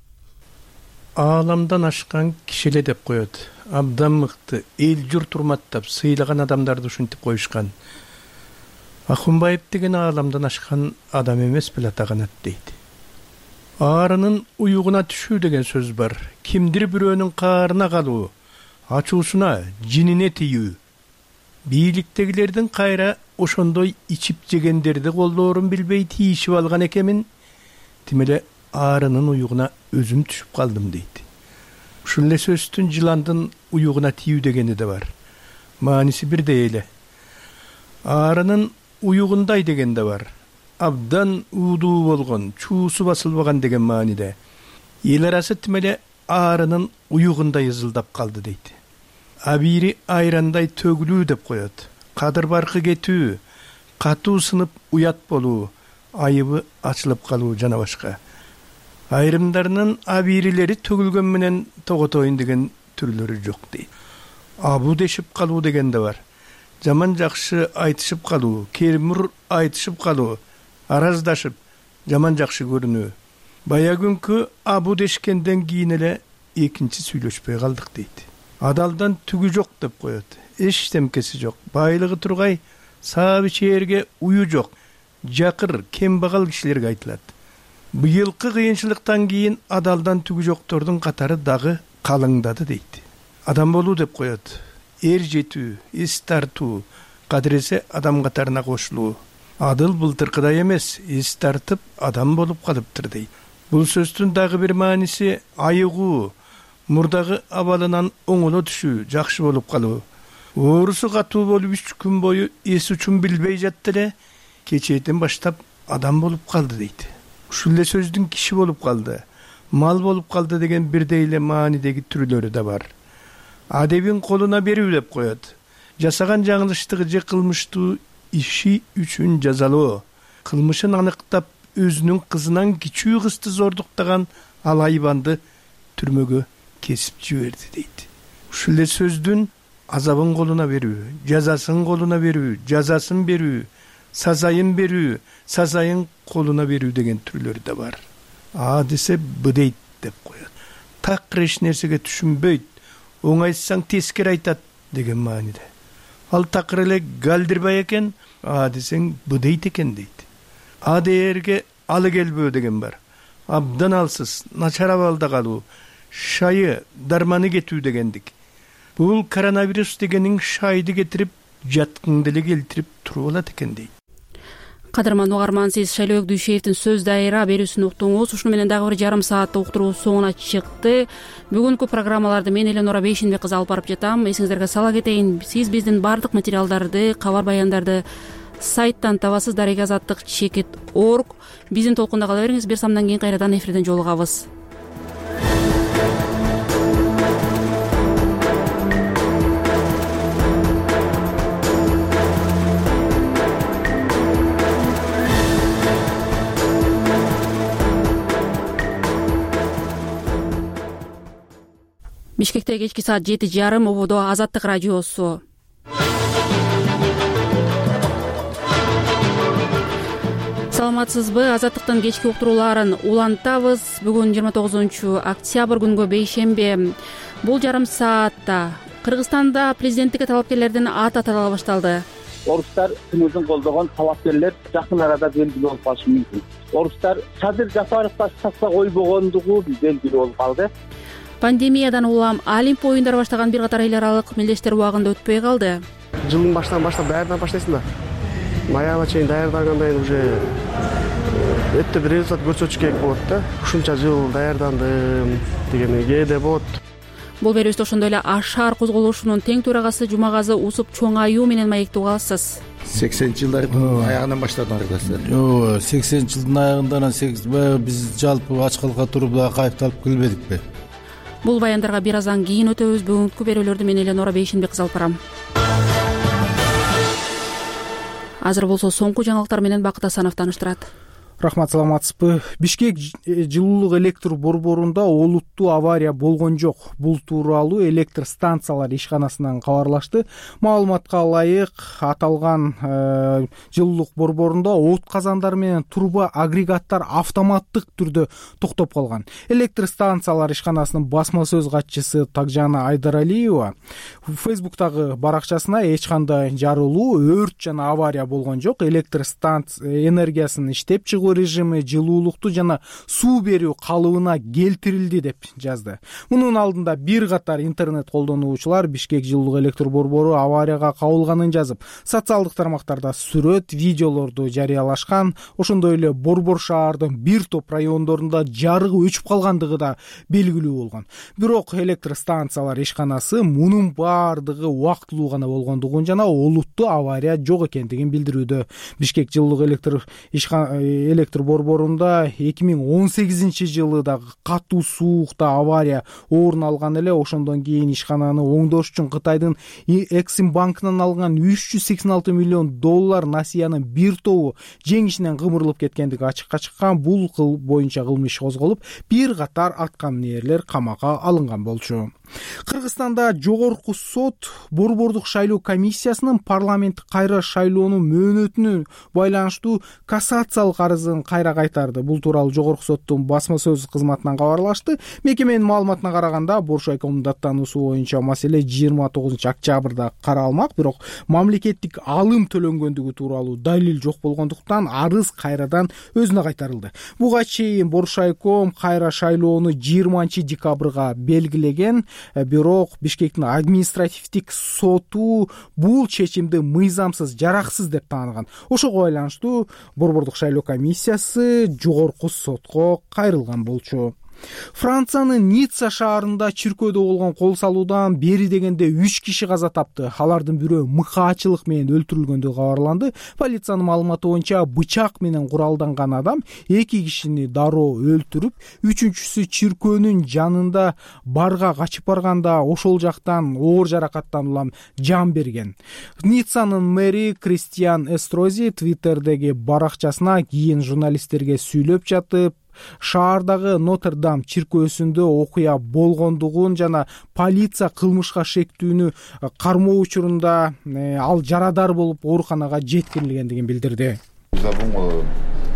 Speaker 23: Ааламдан ашкан кишиле деп коет. Абдан мыкты, эл журт урматтап, сыйлаган адамдарды ушинтип коюшкан. Акунбаев деген ааламдан ашкан адам эмес беле атаганат дейт. Аарынын уюгуна түшүү деген сөз бар. Кимдир бирөөнүн каарына калуу, ачуусуна, жинине тийүү. Бийликтегилердин кайра ошондой ичип жегендерди колдоорун билбей тийишип алган экемин, тимеле аарынын уюгуна өзүм түшүп калдым дейт. Ушул эле сөздүн жыландын уюгуна тийүү дегени да бар. Мааниси бирдей эле. Аарынын уюгундай деген да бар. Абдан уудуу болгон, чуусу басылбаган деген мааниде. Эл арасы тимеле аарынын уюгундай ызылдап калды дейт. Абири айрандай төгүлүү деп коет. Кадыр баркы кетүү, катуу сынып уят болуу, айыбы ачылып калуу жана башка. Айрымдарынын абирилери төгүлгөн менен тоготоюн деген түрлөрү жок дейт. Абу дешип калуу деген да бар. Жаман жакшы айтышып калуу, кермур айтышып калуу, араздашып, жаман жакшы көрүнүү. Бая күнкү абу дешкенден кийин эле экинчи сүйлөшпөй калдык дейт. Адалдан түгү жок деп коет. Эч темкеси жок. Байлыгы тургай, саап ичээрге ую жок. Жакыр, кембагал кишилерге айтылат. Быйылкы кыйынчылыктан кийин адалдан түгү жоктордун катары дагы калыңдады дейт. Адам болуу деп коет. Эр жетүү, эс тартуу, кадыресе адам катарына кошулуу. Адыл былтыркыдай эмес, эс тартып адам болуп калыптыр дейт. Бул сөздүн дагы бир мааниси айыгуу, мурдагы абалынан оңоло түшүү, жакшы болуп калуу. Оорусу катуу болуп үч күн бою эс үчүн билбей жатты эле, кечээден баштап адам болуп калды дейт. Ушул эле сөздүн киши болуп калды, мал болуп калды деген бирдей эле маанидеги түрлөрү да бар. Адебин колуна берүү деп коет. Жасаган жаңылыштыгы же кылмыштуу иши үчүн жазалоо. Кылмышын аныктап, өзүнүн кызынан кичүү кызды зордуктаган ал айбанды түрмөгө кесип жиберди дейт. Ушул эле сөздүн азабын колуна берүү, жазасын колуна берүү, жазасын берүү, сазайын берүү, сазайын колуна берүү деген түрлөрү да бар. А десе б дейт деп коет. Такыр эч нерсеге түшүнбөйт, оңайсаң тескери айтат деген мааниде. Ал такыр эле галдирбай экен, а десең б дейт экен дейт. А дээрге алы келбөө деген бар. Абдан алсыз, начар абалда калуу, шайы, дарманы кетүү дегендик. Бул коронавирус дегенин шайды кетирип, жаткыңды эле келтирип туруп алат экен дейт.
Speaker 1: Кадырман угарман, сиз Шайлообек Дүйшеевдин сөз дайыра берүүсүн уктуңуз. Ушуну менен дагы бир жарым сааттык уктуруу соңуна чыкты. Бүгүнкү программаларды мен Эленора Бейшенбек кызы алып барып жатам. Эсиңиздерге сала кетейин, сиз биздин баардык материалдарды, кабар баяндарды сайттан табасыз, дареги азаттык чекит точка орг. Биздин толкунда кала бериңиз. Бир самдан кийин кайрадан эфирден жолугабыз. Бишкекте кечки саат жети жарым, ободо Азаттык радиосу. Саламатсызбы? Азаттыктын кечки уктурууларын улантабыз. Бүгүн жыйырма тогузунчу октябрь, күнгө бейшемби. Бул жарым саатта Кыргызстанда президенттикке талапкерлердин аты атала башталды.
Speaker 6: Орустар күнүзүн колдогон талапкерлер жакын арада белгилүү болуп калышы мүмкүн. Орустар Садыр Жапаров баштаса койбогондугу белгилүү болуп калды.
Speaker 1: Пандемиядан улам Олимп оюндары баштаган бир катар эл аралык мелдештер убагында өтпөй калды.
Speaker 7: Жылдын башынан баштап даярданып баштайсың да. Маяга чейин даярдангандан кийин уже өтө бир результат көрсөтүш керек болот да. Ушунча жыл даярдандым деген кээде болот.
Speaker 1: Бул берүүбүздө ошондой эле Ашар козголушунун тең төрагасы Жумагазы Усуп чоң аюу менен маектеп аласыз.
Speaker 8: сексенинчи жылдардын аягынан баштадым аргасы.
Speaker 24: Жок, сексенинчи жылдын аягынан биз жалпы ачкалыкка туруп да кайыпталып келбедикпи?
Speaker 1: Бул баяндарга бир аздан кийин өтөбүз. Бүгүнкү берүүлөрдү мен Эленора Бейшенбек кызы алып барам. Азыр болсо соңку жаңылыктар менен Бакыт Асанов тааныштырат.
Speaker 4: Рахмат, саламатсызбы? Бишкек жылуулук электр борборунда олуттуу авария болгон жок. Бул тууралуу электр станциялар ишканасынан кабарлашты. Маалыматка ылайык, аталган э, жылуулук борборунда от казандары менен турба агрегаттар автоматтык түрдө токтоп калган. Электр станциялар ишканасынын басма сөз катчысы Такжана Айдаралиева Фейсбуктагы баракчасына эч кандай жарылуу, өрт жана авария болгон жок. Электр станция энергиясын иштеп чыгуу режими жылуулукту жана суу берүү калыбына келтирилди деп жазды. Мунун алдында бир катар интернет колдонуучулар Бишкек жылуулук электр борбору аварияга кабылганын жазып, социалдык тармактарда сүрөт, видеолорду жарыялашкан. Ошондой эле Борбор шаардын бир топ райондорунда жарыгы өчүп калгандыгы да белгилүү болгон. Бирок электр станциялар ишканасы мунун баардыгы убактылуу гана болгондугун жана олуттуу авария жок экендигин билдирүүдө. Бишкек жылуулук электр ишканасы электр борборунда эки миң он сегизинчи жылы да катуу суукта авария орун алган эле. Ошондон кийин ишкананы оңдош үчүн Кытайдын Эксим банкынан алган үч жүз сексен алты миллион доллар насыянын бир тобу жеңишинен кымырылып кеткендиги ачыкка чыккан. Бул кыл боюнча кылмыш козголуп, бир катар аткаминерлер камакка алынган болчу. Кыргызстанда жогорку сот борбордук шайлоо комиссиясынын парламенттик кайра шайлоонун мөөнөтүнө байланыштуу кассациялык арызын кайра кайтарды. Бул тууралуу жогорку соттун басма сөз кызматынан кабарлашты. Мекеменин маалыматына караганда, Боршайкомдун даттануусу боюнча маселе жыйырма тогузунчу октябрда каралмак, бирок мамлекеттик алым төлөнгөндүгү тууралуу далил жок болгондуктан арыз кайрадан өзүнө кайтарылды. Буга чейин Боршайком кайра шайлоону жыйырманчы декабрга белгилеген, бирок Бишкектин административдик соту бул чечимди мыйзамсыз, жараксыз деп тааныган. Ошого байланыштуу борбордук шайлоо комиссиясы жогорку сотко кайрылган болчу. Франциянын Ницца шаарында чиркөөдө болгон кол салуудан бери дегенде үч киши каза тапты. Алардын бирөө мыкаачылык менен өлтүрүлгөндүгү кабарланды. Полициянын маалыматы боюнча бычак менен куралданган адам эки кишини дароо өлтүрүп, үчүнчүсү чиркөөнүн жанында барга качып барганда ошол жактан оор жаракаттан улам жан берген. Ниццанын мэри Кристиан Эстрози Твиттердеги баракчасына кийин журналисттерге сүйлөп жатып, шаардагы Нотр-Дам чиркөөсүндө окуя болгондугун жана полиция кылмышка шектүүнү кармоо учурунда ал жарадар болуп ооруканага жеткирилгендигин билдирди.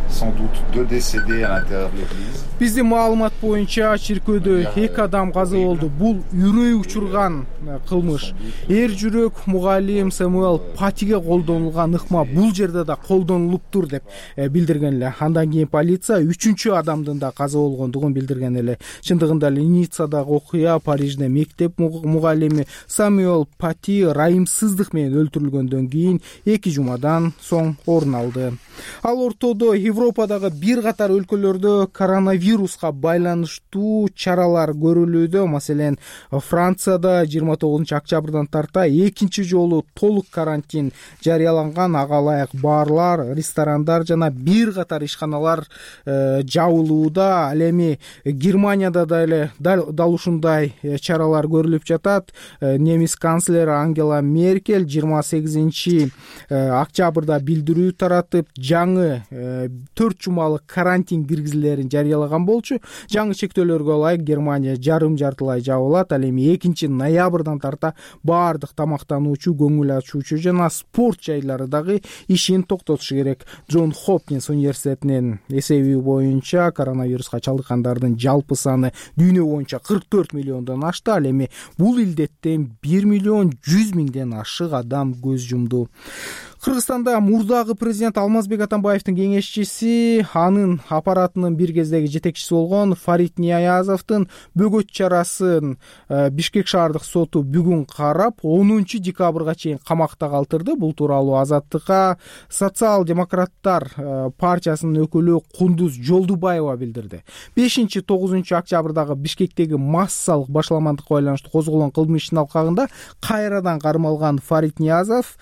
Speaker 3: sans doute deux décédés à l'intérieur de l'église.
Speaker 4: Биздин маалымат боюнча чиркөөдө эки адам каза болду. Бул үрөй учурган кылмыш. Эр жүрөк мугалим Самуэл Патиге колдонулган ыкма бул жерде да колдонулуптур деп билдирген эле. Андан кийин полиция үчүнчү адамдын да каза болгондугун билдирген эле. Чындыгында эле Ниццадагы окуя Парижде мектеп мугалими Самуэл Пати райымсыздык менен өлтүрүлгөндөн кийин эки жумадан соң орун алды. Ал ортодо Европадагы бир катар өлкөлөрдө коронавируска байланыштуу чаралар көрүлүүдө. Маселен, Францияда жыйырма тогузунчу октябрдан тарта экинчи жолу толук карантин жарыяланган. Ага ылайык барлар, ресторандар жана бир катар ишканалар э, жабылууда. Ал эми Германияда да эле дал ушундай чаралар көрүлүп жатат. Э, немис канцлери Ангела Меркель жыйырма сегизинчи октябрда билдирүү таратып, жаңы төрт жумалык карантин киргизилерин жарыялаган болчу. Жаңы чектөөлөргө ылайык Германия жарым жартылай жабылат. Ал эми экинчи ноябрдан тарта баардык тамактануучу, көңүл ачуучу жана спорт жайлары дагы ишин токтотушу керек. Джон Хопкинс университетинин эсеби боюнча коронавируска чалдыккандардын жалпы саны дүйнө боюнча кырк төрт миллиондон ашты. Ал эми бул илдеттен бир миллион жүз миңден ашык адам көз жумду. Кыргызстанда мурдагы президент Алмазбек Атамбаевдин кеңешчиси, анын аппаратынын бир кездеги жетекчиси болгон Фарид Ниязовдун бөгөт чарасын Бишкек шаардык соту бүгүн карап, онунчу декабрга чейин камакта калтырды. Бул тууралуу Азаттыкка социал-демократтар партиясынын өкүлү Кундуз Жолдубаева билдирди. бешинчи тогузунчу октябрдагы Бишкектеги массалык башаламандыкка байланыштуу козголгон кылмыштын алкагында кайрадан кармалган Фарид Ниязов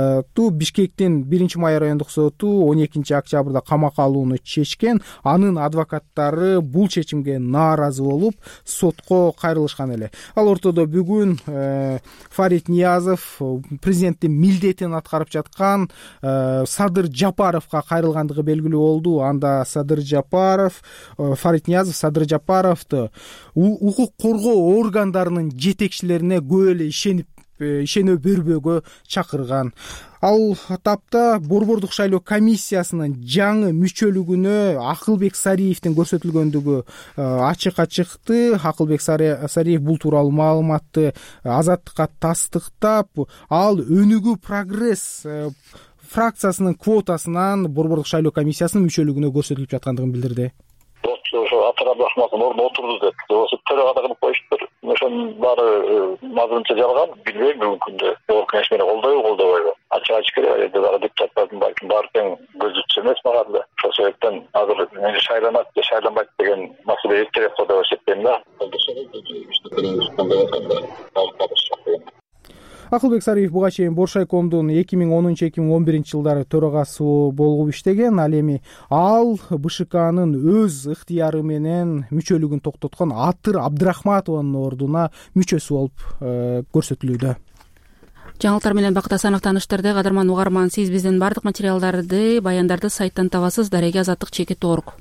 Speaker 4: ту Бишкектин биринчи май райондук соту он экинчи октябрда камакка алууну чечкен. Анын адвокаттары бул чечимге нааразы болуп, сотко кайрылышкан эле. Ал ортодо бүгүн э, Фарид Ниязов президенттин милдетин аткарып жаткан э, Садыр Жапаровго кайрылгандыгы белгилүү болду. Анда Садыр Жапаров, э, Фарид Ниязов Садыр Жапаровду укук коргоо органдарынын жетекчилерине көп эле ишенип ишенө бербөөгө чакырган. Ал тапта Борбордук шайлоо комиссиясынын жаңы мүчөлүгүнө Акылбек Сариевдин көрсөтүлгөндүгү ачык чыкты. Акылбек Сариев бул тууралуу маалыматты Азаттыкка тастыктап, ал Өнүгүү прогресс фракциясынын квотасынан Борбордук шайлоо комиссиясынын мүчөлүгүнө көрсөтүлүп жаткандыгын билдирди.
Speaker 2: Ошо Атар Абдрахмановдун ордуна отурду деп, ошо төрага кылып коюштур. Ошонун баары мазмунча жалган, билбейм бүгүнкү күндө. Жогорку кеңеш мени колдойбу, колдобойбу. Ачык-ачык керек, ал жерде дагы депутаттардын балким баары тең көзү түшө эмес мага да. Ошол себептен азыр мени шайланат же шайланбайт деген маселе эртерээк болот деп эсептейм да.
Speaker 4: Акылбек Сариев буга чейин Боршайкомдун эки миң онунчу эки миң он биринчи жылдары төрагасы болуп иштеген. Ал эми ал БШКнын өз ыктыяры менен мүчөлүгүн токтоткон Атыр Абдрахматованын ордуна мүчөсү болуп көрсөтүлүүдө.
Speaker 1: Жаңылыктар менен Бакыт Асанов тааныштырды. Кадырман угарман, сиз биздин бардык материалдарды, баяндарды сайттан табасыз. Дареге азаттык чекит орг.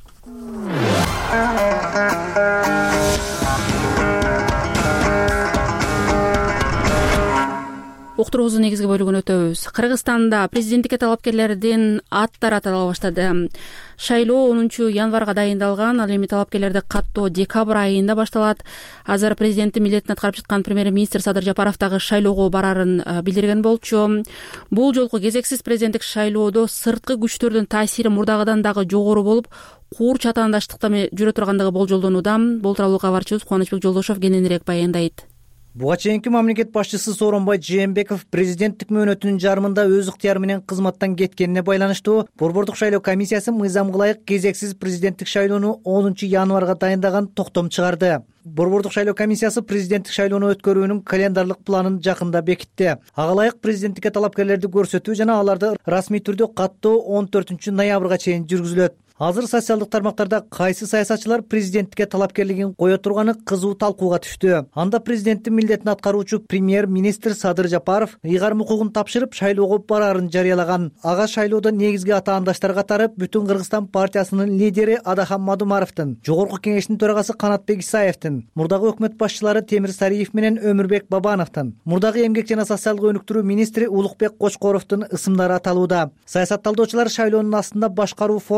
Speaker 1: Уктуруубуздун негизги бөлүгүнө өтөбүз. Кыргызстанда президенттикке талапкерлердин аттары атала баштады. Шайлоо онунчу январга дайындалган. Ал эми талапкерлерди каттоо декабрь айында башталат. Азыр президенттин милдетин аткарып жаткан премьер-министр Садыр Жапаров дагы шайлоого барарын билдирген болчу. Бул жолку кезексиз президенттик шайлоодо сырткы күчтөрдүн таасири мурдагыдан дагы жогору болуп, куур чатаандаштыкта жүрө тургандыгы болжолдонууда. Бул тууралуу кабарчыбыз Кубанычбек Жолдошов кененирээк баяндайт.
Speaker 9: Буга чейинки мамлекет башчысы Сооронбай Жээнбеков президенттик мөөнөтүнүн жарымында өз ыктыяры менен кызматтан кеткенине байланыштуу Борбордук шайлоо комиссиясы мыйзамга ылайык кезексиз президенттик шайлоону онунчу январга дайындаган токтом чыгарды. Борбордук шайлоо комиссиясы президенттик шайлоону өткөрүүнүн календарлык планын жакында бекитти. Ага ылайык президенттикке талапкерлерди көрсөтүү жана аларды расмий түрдө каттоо он төртүнчү ноябрга чейин жүргүзүлөт. Азыр социалдык тармактарда кайсы саясатчылар президенттикке талапкерлигин кое турганы кызуу талкууга түштү. Анда президенттин милдетин аткаруучу премьер-министр Садыр Жапаров ыйгарым укугун тапшырып шайлоого барарын жарыялаган. Ага шайлоодо негизги атаандаштар катары Бүтүн Кыргызстан партиясынын лидери Адахан Мадумаровдун, жогорку кеңештин төрагасы Канатбек Исаевдин, мурдагы өкмөт башчылары Темир Сариев менен Өмүрбек Бабановдун, мурдагы эмгек жана социалдык өнүктүрүү министри Улукбек Кочкоровдун ысымдары аталууда. Саясатталдоочулар шайлоонун астында башкаруу формасын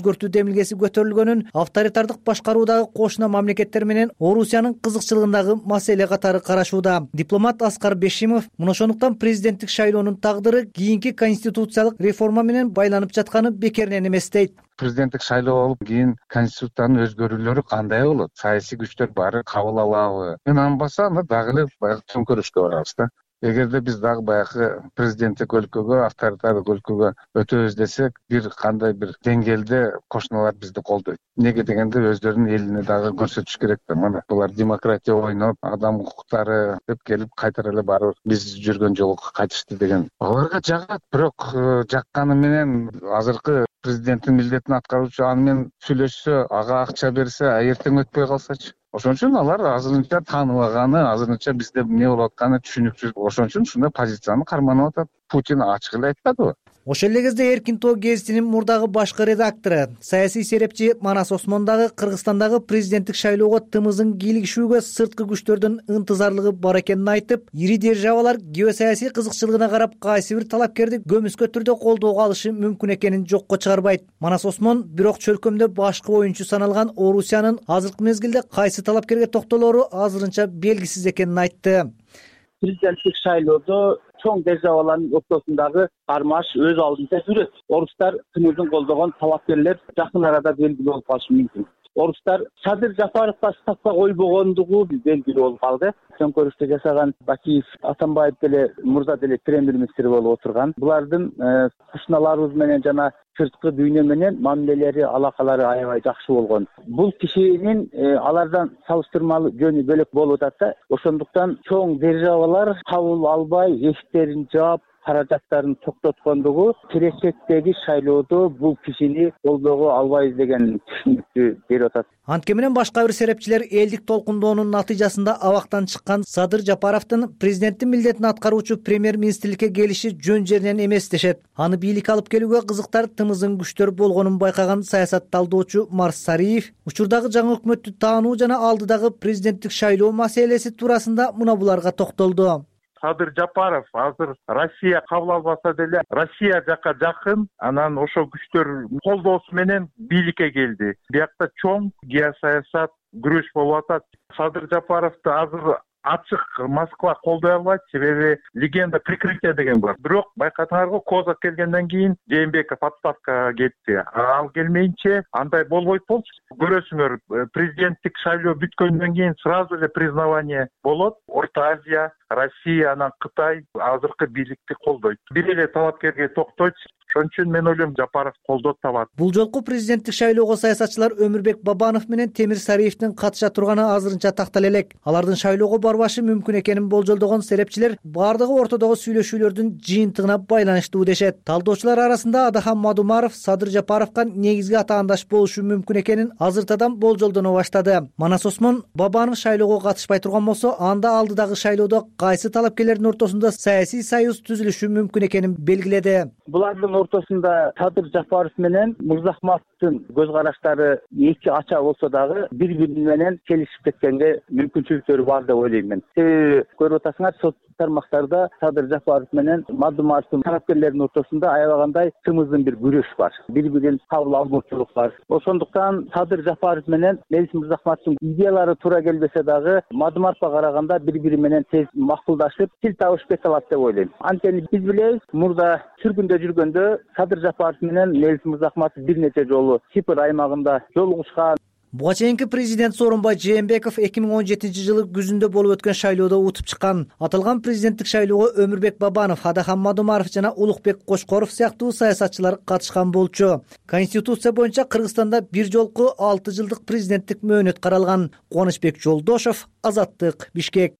Speaker 9: өзгөртүү демилгеси көтөрүлгөнүн авторитардык башкаруудагы кошуна мамлекеттер менен Орусиянын кызыкчылыгындагы маселе катары карашууда. Дипломат Аскар Бешимов мына ошондуктан президенттик шайлоонун тагдыры кийинки конституциялык реформа менен байланып жатканы бекеринен эмес дейт.
Speaker 10: Президенттик шайлоо болуп кийин конституциянын өзгөрүүлөрү кандай болот, саясий күчтөр баары кабыл алабы, ынанбаса аны дагы эле баягы төңкөрүшкө барабыз да. Эгерде биз дагы баягы президенттик өлкөгө, авторитардык өлкөгө өтөбүз десек, бир кандай бир деңгээлде кошуналар бизди колдойт. Неге дегенде өздөрүнүн элине дагы көрсөтүш керек да. Мына булар демократия ойноп, адам укуктары деп келип кайтара эле барып биз жүргөн жолго кайтышты деген. Аларга жагат, бирок жакканы менен азыркы президенттин милдетин аткаруучу аны менен сүйлөшсө, ага акча берсе, а эртең өтпөй калсачы. Ошон үчүн алар азырынча тааныбаганы, азырынча бизде эмне болуп атканы түшүнүксүз. Ошон үчүн ушундай позицияны карманып атат. Путин ачык эле айтпадыбы?
Speaker 9: Ошол эле кезде Эркин Тоо гезитинин мурдагы башкы редактору, саясий серепчи Манас Осмон дагы Кыргызстандагы президенттик шайлоого тымызын кийлигишүүгө сырткы күчтөрдүн ынтызарлыгы бар экенин айтып, ири державалар геосаясий кызыкчылыгына карап кайсы бир талапкерди көмүскө түрдө колдоого алышы мүмкүн экенин жокко чыгарбайт. Манас Осмон бирок чөлкөмдө башкы оюнчу саналган Орусиянын азыркы мезгилде кайсы талапкерге токтолоору азырынча белгисиз экенин айтты.
Speaker 6: Президенттик шайлоодо чоң державалардын ортосундагы кармаш өз алдынча жүрөт. Орустар тымызын колдогон талапкерлер жакын арада белгилүү болуп калышы мүмкүн. Орустар Садыр Жапаровго ставка койбогондугу белгилүү болуп калды. Төңкөрүштү жасаган Бакиев, Атамбаев деле мурда деле премьер-министр болуп отурган. Булардын кушуналарыбыз менен жана сырткы дүйнө менен мамилелери, алакалары аябай жакшы болгон. Бул кишинин алардан салыштырмалуу жөнү бөлөк болуп атат да. Ошондуктан чоң державалар кабыл албай, эшиктерин жаап, каражаттарын токтоткондугу келечектеги шайлоодо бул кишини колдого албайбыз деген түшүнүктү берип атат.
Speaker 9: Антке менен башка бир серепчилер элдик толкундоонун натыйжасында абактан чыккан Садыр Жапаровдун президенттин милдетин аткаруучу премьер-министрликке келиши жөн жеринен эмес дешет. Аны бийликке алып келүүгө кызыктар тымызын күчтөр болгонун байкаган саясат талдоочу Марс Сариев учурдагы жаңы өкмөттү таануу жана алдыдагы президенттик шайлоо маселеси туурасында мына буларга токтолду.
Speaker 12: Садыр Жапаров азыр Россия кабыл албаса деле Россия жакка жакын, анан ошо күчтөр колдоосу менен бийликке келди. Биякта чоң геосаясат күрөш болуп атат. Садыр Жапаровду азыр ачык Москва колдой албайт, себеби легенда прикрытия деген бар. Бирок байкадыңарбы, Козак келгенден кийин Жээнбеков отставкага кетти. Ал келмейинче андай болбойт болчу. Көрөсүңөр, президенттик шайлоо бүткөндөн кийин сразу эле признавание болот. Орто Азия, Россия, анан Кытай азыркы бийликти колдойт. Бир эле талапкерге токтойт. Ошон үчүн мен ойлойм, Жапаров колдоо табат.
Speaker 9: Бул жолку президенттик шайлоого саясатчылар Өмүрбек Бабанов менен Темир Сариевдин катыша турганы азырынча тактала элек. Алардын шайлоого барбашы мүмкүн экенин болжолдогон серепчилер бардыгы ортодогу сүйлөшүүлөрдүн жыйынтыгына байланыштуу дешет. Талдоочулар арасында Адахан Мадумаров Садыр Жапаровго негизги атаандаш болушу мүмкүн экенин азыртадан болжолдоно баштады. Манас Осмон Бабанов шайлоого катышпай турган болсо, анда алдыдагы шайлоодо кайсы талапкерлердин ортосунда саясий союз түзүлүшү мүмкүн экенин белгиледи.
Speaker 6: Булардын ортосунда Садыр Жапаров менен Мырзахматовдун көз караштары эки ача болсо дагы бири-бири менен келишип кеткенге мүмкүнчүлүктөрү бар деп ойлойм мен. Себеби көрүп атасыңар, сот тармактарда Садыр Жапаров менен Мадумаровдун талапкерлердин ортосунда аябагандай тымыздын бир күрөш бар. Бири-бирин кабыл албоочулук бар. Ошондуктан Садыр Жапаров менен Мелис Мырзахматовдун идеялары туура келбесе дагы Мадумаровго караганда бири-бири менен тез макулдашып, тил табышып кете алат деп ойлойм. Анткени биз билебиз, мурда сүргүндө жүргөндө Садыр Жапаров менен Мелис Мырзахматов бир нече жолу Кипр аймагында жолугушкан.
Speaker 9: Буга чейинки президент Сооронбай Жээнбеков эки миң он жетинчи жылы күзүндө болуп өткөн шайлоодо утуп чыккан. Аталган президенттик шайлоого Өмүрбек Бабанов, Адахан Мадумаров жана Улукбек Кошкоров сыяктуу саясатчылар катышкан болчу. Конституция боюнча Кыргызстанда бир жолку алты жылдык президенттик мөөнөт каралган. Кубанычбек Жолдошов, Азаттык, Бишкек.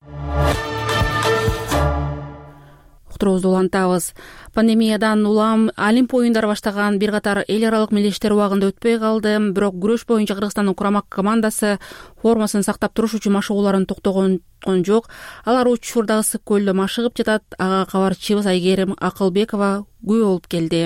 Speaker 1: Уктуруубузду улантабыз. Пандемиядан улам Олимп оюндары баштаган бир катар эл аралык мелдештер убагында өтпөй калды. Бирок күрөш боюнча Кыргызстандын курама командасы формасын сактап туруш үчүн машыгууларын токтогон жок. Алар учурдагы ысык көлдө машыгып жатат. Ага кабарчыбыз Айгерим Акылбекова күбө болуп келди.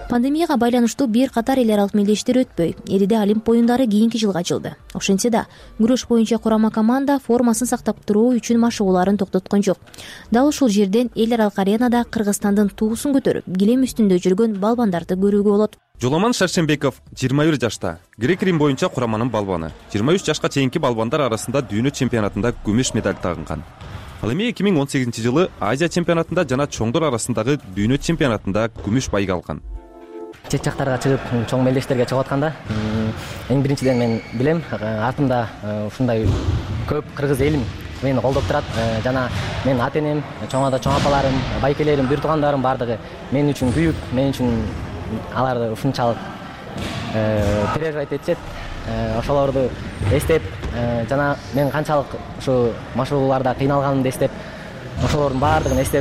Speaker 13: Пандемияга байланыштуу бир катар эл аралык мелдештер өтпөй, Эриде Олимп оюндары кийинки жылга ачылды. Ошентсе да, күрөш боюнча курама команда формасын сактап туруу үчүн машыгууларын токтоткон жок. Дал ушул жерден эл аралык аренада Кыргызстандын туусун көтөрүп, килем үстүндө жүргөн балбандарды көрүүгө болот.
Speaker 14: Жоламан Шаршенбеков жыйырма бир жашта, грек-рим боюнча кураманын балбаны. жыйырма үч жашка чейинки балбандар арасында дүйнө чемпионатында күмүш медаль тагынган. Ал эми эки миң он сегизинчи жылы Азия чемпионатында жана чоңдор арасындагы дүйнө чемпионатында күмүш байга алган.
Speaker 15: Чет жактарга чыгып, чоң мелдештерге чыгып атканда, эң биринчиден мен билем, артымда ушундай көп кыргыз элим мени колдоп турат. Жана менин ата-энем, чоң ата, чоң апаларым, байкелерим, бир туугандарым бардыгы мен үчүн күйүп, мен үчүн аларды ушунчалык переживать этишет. Ошолорду эстеп, жана мен канчалык ушу машыгууларда кыйналганымды эстеп, ошолордун баардыгын эстеп,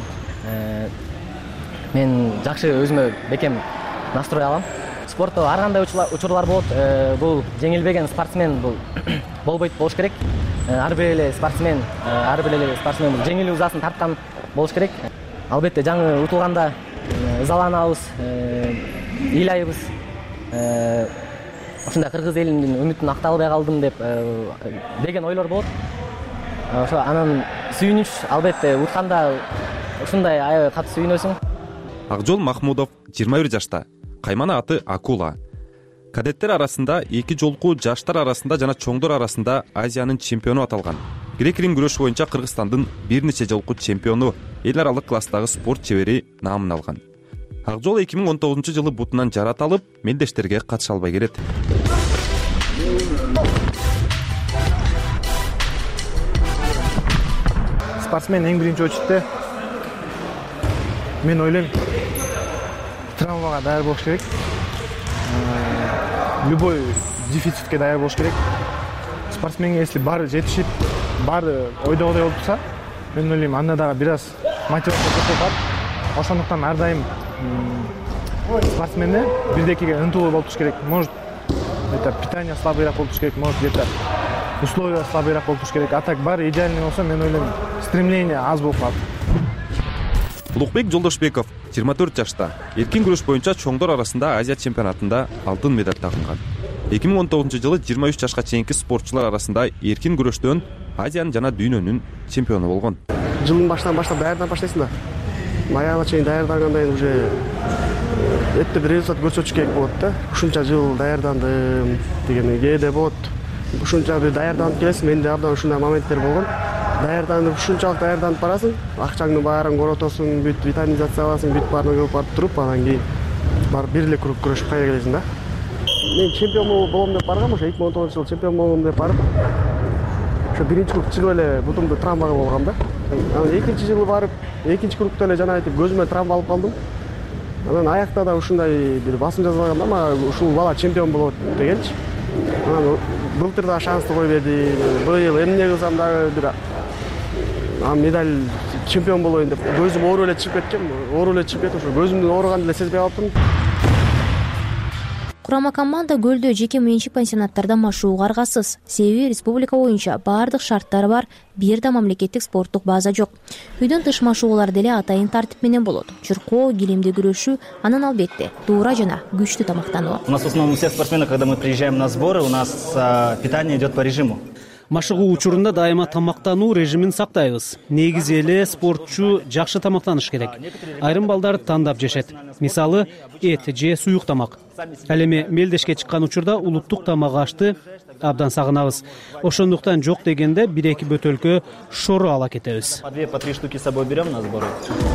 Speaker 15: мен жакшы өзүмө бекем настрой алам. Спортто ар кандай учурлар болот. Бул жеңилбеген спортсмен бул болбойт болуш керек. Ар бир эле спортсмен, ар бир эле спортсмен бул жеңил узасын тарткан болуш керек. Албетте жаңы утулганда ызаланабыз, ыйлайбыз. Ушундай кыргыз элинин үмүтүн акталбай калдым деп деген ойлор болот. Ошо анан сүйүнүч, албетте утканда ушундай аябай катуу сүйүнөсүң.
Speaker 14: Акжол Махмудов жыйырма бир жашта, кайманы аты Акула. Кадеттер арасында, эки жолку жаштар арасында жана чоңдор арасында Азиянын чемпиону аталган. Грек-рим күрөш боюнча Кыргызстандын бир нече жолку чемпиону, эл аралык класстагы спорт чебери наамын алган. Акжол эки миң он тогузунчу жылы бутунан жарат алып, мелдештерге катыша албай келет.
Speaker 23: Спортсмен эң биринчи очередде мен ойлойм, травмага даяр болуш керек. Любой дефицитке даяр болуш керек. Спортсменге если баары жетишип, баары ойдогодай болуп турса, мен ойлойм, анда дагы бир аз мотивация көрсөтөт. Ошондуктан ар дайым спортсменде бирдекеге ынтылуу болуп туруш керек. Может, это питание слабыйраак болуп туруш керек, может, где-то условия слабыйраак болуп туруш керек. А так баары идеальный болсо, мен ойлойм, стремление аз болуп калат.
Speaker 14: Улукбек Жолдошбеков жыйырма төрт жашта, эркин күрөш боюнча чоңдор арасында Азия чемпионатында алтын медаль тагынган. эки миң он тогузунчу жылы жыйырма үч жашка чейинки спортчулар арасында эркин күрөштөн Азиянын жана дүйнөнүн чемпиону болгон.
Speaker 7: Жылдын башынан баштап даярданып баштайсың да. Аягына чейин даярдангандан кийин уже өтө бир результат көрсөтүш керек болот да. Ушунча жыл даярдандым деген кээде болот. Ушунча бир даярданып келесиң, менде абдан ушундай моменттер болгон. Даярданып, ушунчалык даярданып барасың, акчаңды баарын коротосуң, бүт витаминизация аласың, бүт баарын көрүп барып туруп, анан кийин барып бир эле круг күрөшүп кайра келесиң да. Мен чемпион болом деп баргам, ошо эки миң он тогузунчу жылы чемпион болом деп барып, ошо биринчи круг чыгып эле бутумду травмага болгам да. Анан экинчи жылы барып, экинчи кругда эле жана айтып көзүмө травма алып калдым. Анан аякта да ушундай бир басым жазылганда, мага ушул бала чемпион болот дегенчи. Анан былтыр да шансты кой берди. Быйыл эмне кылсам дагы бир медаль чемпион болоюн деп көзүм оору эле чыгып кеткен. Оору эле чыгып кетип, ошо көзүмдүн ооруганын эле сезбей калыптым.
Speaker 13: Курама команда көлдө жеке менчик пансионаттарда машыгууга аргасыз. Себеби республика боюнча баардык шарттары бар, бир да мамлекеттик спорттук база жок. Үйдөн тыш машыгуулар деле атайын тартип менен болот. Чуркоо, килемде күрөшүү, анан албетте туура жана күчтүү тамактануу.
Speaker 16: У нас в основном все спортсмены, когда мы приезжаем на сборы, у нас питание идет по режиму.
Speaker 25: Машыгуу учурунда дайыма тамактануу режимин сактайбыз. Негизи эле спортчу жакшы тамактаныш керек. Айрым балдар тандап жешет. Мисалы, эт же суюк тамак. Ал эми мелдешке чыккан учурда улуттук тамак ашты абдан сагынабыз. Ошондуктан жок дегенде бир эки бөтөлкө шору ала кетебиз.
Speaker 16: По две, по три штуки с собой берем на сборы.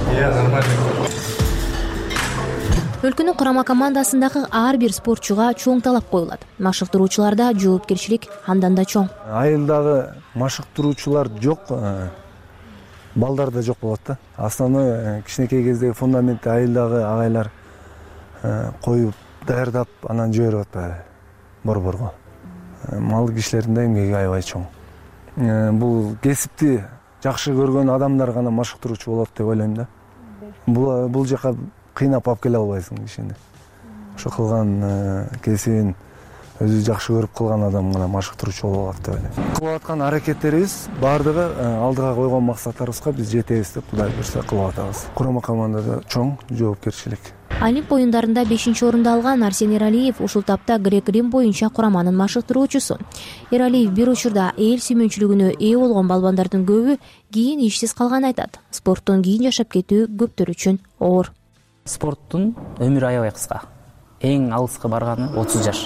Speaker 13: Өлкөнүн курама командасындагы ар бир спортчуга чоң талап коюлат. Машыктыруучуларда жоопкерчилик андан да чоң.
Speaker 26: Айылдагы машыктыруучулар жок, балдар да жок болот да. Основной кичинекей кездеги фундаментти айылдагы агайлар коюп, даярдап, анан жиберип атпайбы борборго. Мал кишилердин да эмгеги аябай чоң. Бул кесипти жакшы көргөн адамдар гана машыктыруучу болот деп ойлойм да. Бул бул жака кыйнап алып келе албайсың кишини. Ошо кылган кесибин өзү жакшы көрүп кылган адам гана машыктыруучу боло алат деп ойлойм. Кылып аткан аракеттерибиз баардыгы алдыга койгон максаттарыбызга биз жетебиз деп Кудай буйрса кылып атабыз. Курама командада чоң жоопкерчилик.
Speaker 13: Олимп оюндарында бешинчи орунду алган Арсен Эралиев ушул тапта грек-рим боюнча кураманын машыктыруучусу. Эралиев бир учурда эл сүймөнчүлүгүнө ээ болгон балбандардын көбү кийин ишсиз калганын айтат. Спорттон кийин жашап кетүү көптөр үчүн оор.
Speaker 11: Спорттун өмүрү аябай кыска. Эң алыска барганы отуз жаш.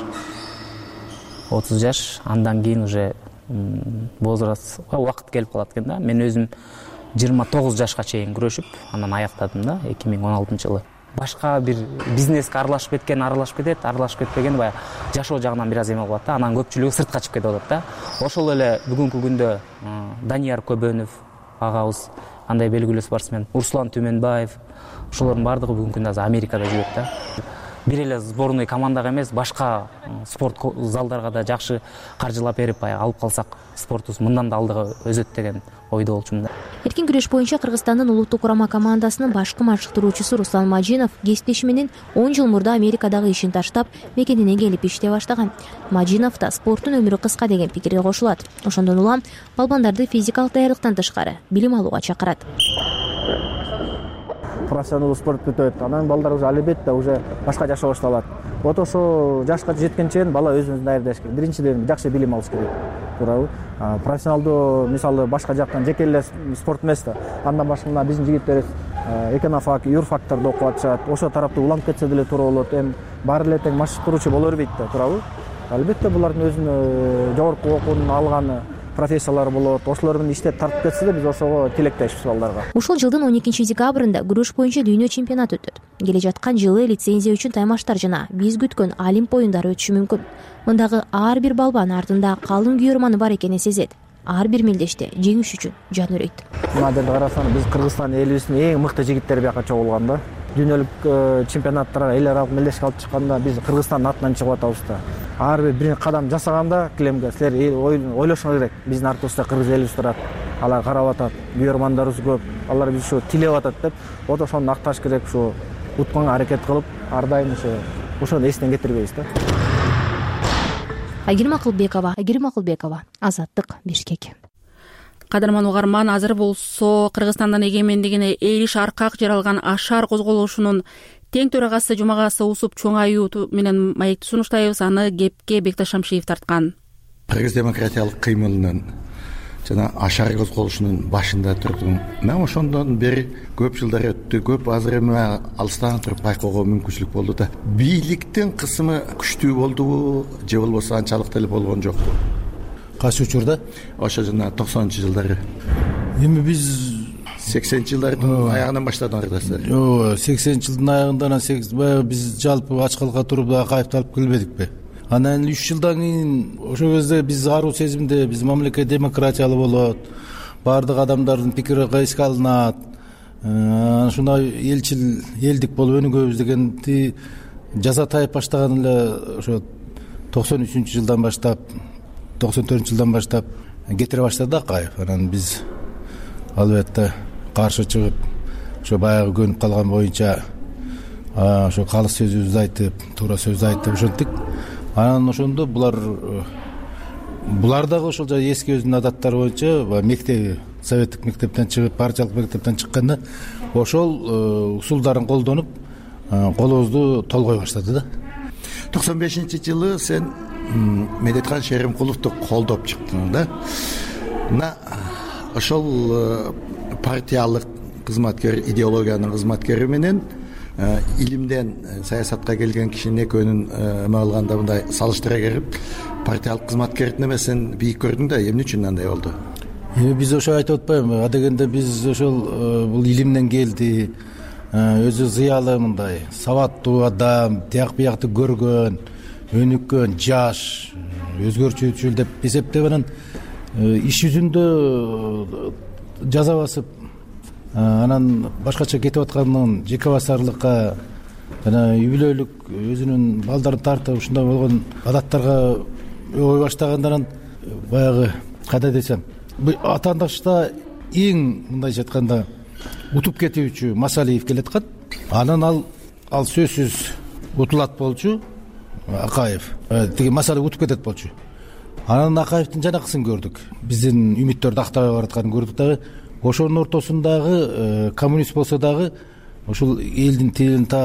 Speaker 11: отуз жаш, андан кийин уже возраст, убакыт келип калат экен да. Мен өзүм жыйырма тогуз жашка чейин күрөшүп, андан аяктадым да эки миң он алтынчы жылы. Башка бир бизнеске аралашып кеткен аралашып кетет, аралашып кетпеген баягы жашоо жагынан бир аз эме болот да. Анан көпчүлүгү сыртка чыгып кетип атат да. Ошол эле бүгүнкү күндө Данияр Көбөнов агабыз, андай белгилүү спортсмен, Урслан Түмөнбаев, ошолордун баардыгы бүгүнкү күндө азыр Америкада жүрөт да. Бир эле сборный командага эмес, башка спорт залдарга да жакшы каржылап берип алып калсак, спортубуз мындан да алдыга өзөт деген ойдо болчумун да.
Speaker 13: Эркин күрөш боюнча Кыргызстандын улуттук курама командасынын башкы машыктыруучусу Руслан Мажинов кесиптеши менен он жыл мурда Америкадагы ишин таштап, мекенине келип иштей баштаган. Мажинов да спорттун өмүрү кыска деген пикирге кошулат. Ошондон улам балбандарды физикалык даярдыктан тышкары билим алууга чакырат.
Speaker 17: Профессионалдуу спорт бүтөт, анан балдар уже албетте уже башка жашоо башталат. Вот ошо жашка жеткенче бала өзүн даярдаш керек. Биринчиден жакшы билим алыш керек. Туурабы? Профессионалдуу мисалы башка жактан жеке эле спорт эмес да. Андан башка мына биздин жигиттер эконофак, юрфакторду окуп атышат. Ошо тарапты уланып кетсе деле туура болот. Эми баары эле тең машыктыруучу боло бербейт да, туурабы? Албетте булардын өзүнүн жогорку окуунун алганы профессиялар болот. Ошолор менен иштеп тартып кетсе да биз ошого тилектешпиз балдарга.
Speaker 13: Ушул жылдын он экинчи декабрында күрөш боюнча дүйнө чемпионаты өтөт. Келе жаткан жылы лицензия үчүн таймаштар жана биз күткөн Олимп оюндары өтүшү мүмкүн. Мындагы ар бир балбан артында калың күйөрманы бар экенин сезет. Ар бир мелдеште жеңиш үчүн жан үрөйт.
Speaker 17: Мына жерде карасаң, биз Кыргызстан элибиздин эң мыкты жигиттери бияка чогулган да. Дүйнөлүк чемпионаттарга эл аралык мелдешке алып чыкканда биз Кыргызстандын атынан чыгып атабыз да. Ар бир кадам жасаганда килемге силер ойлошуңар керек. Биздин артыбызда кыргыз элибиз турат. Алар карап атат, күйөрмандарыбыз көп. Алар биз ушу тилеп атат деп, вот ошону акташ керек, ушу утканга аракет кылып, ар дайым ушу ошону эстен кетирбейбиз да.
Speaker 13: Айгерим Акылбекова, Айгерим Акылбекова, Азаттык, Бишкек.
Speaker 1: Кадырман угарман, азыр болсо Кыргызстандын эгемендигине элиш аркак жаралган Ашар козголушунун тең төрагасы Жумагасы Усуп чоң аюу менен маекти сунуштайбыз. Аны кепке Бекташ Шамшиев тарткан.
Speaker 8: Кыргыз демократиялык кыймылынын жана Ашар козголушунун башында турдум. Мен ошондон бери көп жылдар өттү, көп азыр эме алыстан туруп байкоого мүмкүнчүлүк болду да. Бийликтин кысымы күчтүү болдубу же болбосо анчалык деле болгон жокпу?
Speaker 24: Кайсы учурда?
Speaker 8: Ошо жана токсонунчу жылдары.
Speaker 24: Эми биз
Speaker 8: сексенинчи жылдардын аягынан баштадым ардасы.
Speaker 24: Жок, сексенинчи жылдын аягынан биз жалпы ачкалыкка туруп кайыпталып келбедикпи? Анан үч жылдан кийин ошол кезде биз аруу сезимде биз мамлекет демократиялуу болот, баардык адамдардын пикири эске алынат, ушундай элчил элдик болуп өнүгөбүз дегенди жаза тайып баштаган эле ошо токсон үчүнчү жылдан баштап, токсон төртүнчү жылдан баштап кетире баштады Акаев. Анан биз албетте каршы чыгып, ошо баягы көнүп калган боюнча ошо калыс сөзүбүздү айтып, туура сөз айтып ошентик. Анан ошондо булар булар дагы ошол эски өзүнүн адаттары боюнча мектеби, советтик мектептен чыгып, партиялык мектептен чыкканда ошол усулдарын колдонуп, колубузду толгой баштады да.
Speaker 8: токсон бешинчи жылы сен Медеткан Шеримкуловду колдоп чыктың да. Мына ошол партиялык кызматкер, идеологиянын кызматкери менен илимден саясатка келген кишинин экөөнүн эме алганда мындай салыштыра келип, партиялык кызматкердин эмесин бийик көрдүң да, эмне үчүн андай болду?
Speaker 24: Эми биз ошо айтып атпайбы, адегенде биз ошол бул илимден келди, өзү зыялы мындай сабаттуу адам, тияк биякты көргөн, өнүккөн, жаш, өзгөрчүчүл деп эсептеп анан иш жүзүндө жаза басып, анан башкача кетип атканын жеке басарлыкка жана үй бүлөлүк өзүнүн балдарын тартып ушундай болгон адаттарга ой баштагандан баягы кандай десем, атаандашта эң мындайча айтканда утуп кетүүчү Масалиев келаткан. Анан ал ал сөзсүз утулат болчу Акаев. Тиги Масалиев утуп кетет болчу. Анан Акаевдин жанакысын көрдүк. Биздин үмүттөрдү актабай баратканын көрдүк дагы. Ошонун ортосундагы коммунист болсо дагы ошол элдин тилин таап,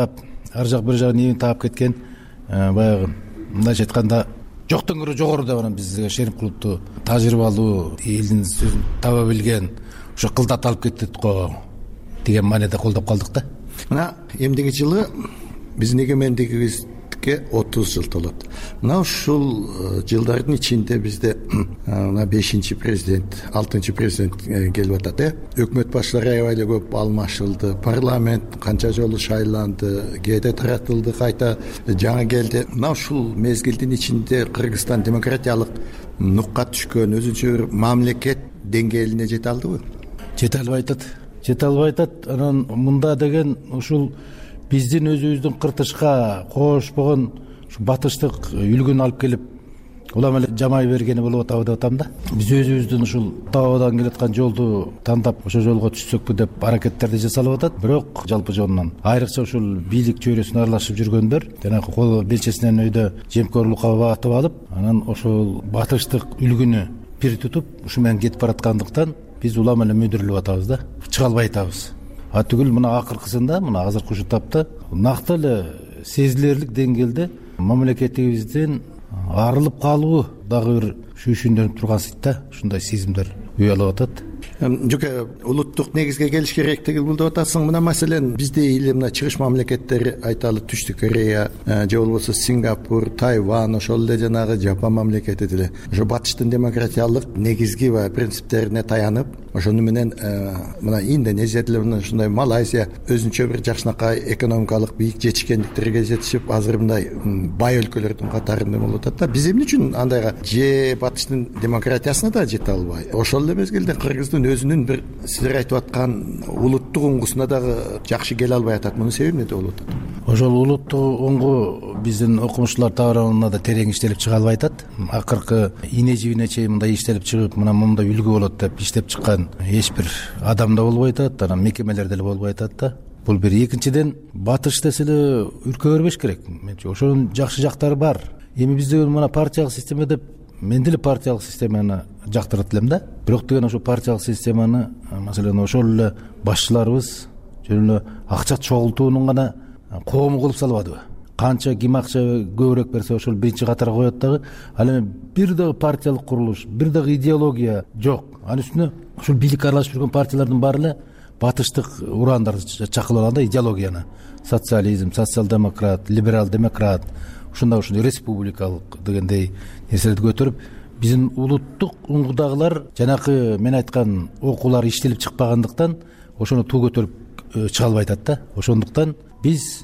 Speaker 24: ар жак бир жагын эбин таап кеткен. Баягы мындайча айтканда жоктон көрө жогору деп анан бизге Шеримкуловду тажрыйбалуу, элдин сөзүн таба билген, ошо кылдат алып кетет го деген маанайда колдоп калдык да.
Speaker 8: Мына эмдиги жылы биздин эгемендигибизге отуз жыл толот. Мына ушул жылдардын ичинде бизде мына бешинчи президент, алтынчы президент келип атат. Э өкмөт башчылары аябай эле көп алмашылды, парламент канча жолу шайланды, кээде таратылды, кайта жаңы келди. Мына ушул мезгилдин ичинде Кыргызстан демократиялык нукка түшкөн өзүнчө бир мамлекет деңгээлине жете алдыбы?
Speaker 24: Жете албай атат. Жете албай атат. Анан мында деген ушул биздин өзүбүздүн кыртышка кошпогон ушу батыштык үлгүн алып келип улам эле жамай бергени болуп атабы деп атам да. Биз өзүбүздүн ушул табадан келаткан жолду тандап ошол жолго түшсөкпү деп аракеттерди жасалып атат. Бирок жалпы жонунан айрыкча ушул бийлик чөйрөсүнө аралашып жүргөндөр жанагы кол белчесинен өйдө жемкорлукка батып алып, анан ошол батыштык үлгүнү пир тутуп ушу менен кетип бараткандыктан биз улам эле мүдүрүлүп атабыз да. Чыга албай атабыз. А түгүл мына акыркысында, мына азыркы ушул тапта накты эле сезилерлик деңгээлде мамлекетибизден арылып калуу дагы бир шүйшүндөнүп турган сыйт да. Ушундай сезимдер уялып атат.
Speaker 8: Жөкө улуттук негизге келиш керектиги бул деп атасың. Мына маселен бизде эле мына чыгыш мамлекеттери айталы Түштүк Корея же болбосо Сингапур, Тайвань, ошол эле жанагы Жапон мамлекети деле ошо батыштын демократиялык негизги баягы принциптерине таянып, ошону менен мына Индонезия деле мына ушундай, Малайзия өзүнчө бир жакшынакай экономикалык бийик жетишкендиктерге жетишип, азыр мындай бай өлкөлөрдүн катарында болуп атат да. Биз эмне үчүн андайга же батыштын демократиясына да жете албай, ошол эле мезгилде Кыргыздын өзүнүн бир силер айтып аткан улуттук уңгусуна дагы жакшы келе албай атат. Мунун себеби эмнеде болуп атат?
Speaker 24: Ошол улуттук уңгу биздин окумуштуулар тарабынан да терең иштелип чыга албай атат. Акыркы ийне жибине чейин мындай иштелип чыгып, мына мындай үлгү болот деп иштеп чыккан эч бир адам да болбой атат, анан мекемелер деле болбой атат да. Бул бир. Экинчиден, батыш десе эле үркө бербеш керек. Менчи ошонун жакшы жактары бар. Эми бизде мына партиялык система деп, мен деле партиялык системаны жактырат элем да. Бирок деген ошо партиялык системаны, маселен, ошол эле башчыларыбыз жөн эле акча чогултуунун гана коому кылып салбадыбы? Канча ким акча көбүрөөк берсе ошол биринчи катарга коет дагы. Ал эми бир дагы партиялык курулуш, бир дагы идеология жок. Анын үстүнө ушул бийликке аралашып жүргөн партиялардын баары эле батыштык урандарды чакылып алганда идеологияны. Социализм, социал-демократ, либерал-демократ, ушундай ушундай республикалык дегендей нерселерди көтөрүп, биздин улуттук уңгудагылар жанакы мен айткан окуулар иштелип чыкпагандыктан ошону туу көтөрүп чыга албай атат да. Ошондуктан биз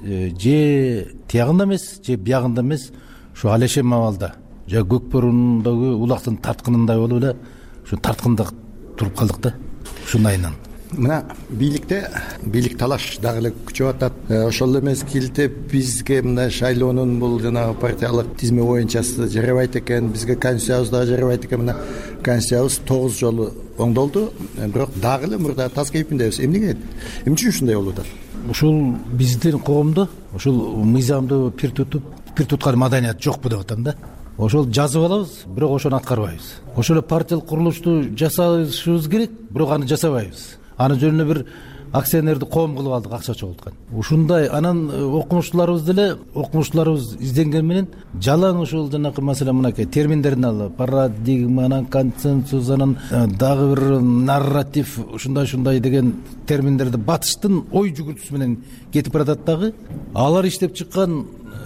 Speaker 24: же тиягында эмес, же биягында эмес, ушу алешем абалда, же көк боруундагы улактын тарткынындай болуп эле ушу тарткында туруп калдык да. Ушундайынан
Speaker 8: мына бийликте бийлик талаш дагы эле күчөп атат. Ошол эле мезгилде бизге мына шайлоонун бул жанагы партиялык тизме боюнча жарабайт экен, бизге конституциябыз дагы жарабайт экен. Мына конституциябыз тогуз жолу оңдолду, бирок дагы эле мурда таз кейпиндебиз. Эмнеге? Эмне үчүн ушундай болуп атат?
Speaker 24: Ушул биздин коомдо ушул мыйзамды пир тутуп, пир туткан маданият жокпу деп атам да. Ошол жазып алабыз, бирок ошону аткарбайбыз. Ошол эле партиялык курулушту жасашыбыз керек, бирок аны жасабайбыз. Аны жөн эле бир акционерди коом кылып алдык, акча чогулткан. Ушундай анан окумуштууларыбыз деле, окумуштууларыбыз изденген менен жалаң ушул жанакы маселе мынакей терминдерин алып, парадигманан, консенсусанан дагы бир нарратив, ушундай-ушундай деген терминдерди батыштын ой жүгүртүүсү менен кетип баратат дагы. Алар иштеп чыккан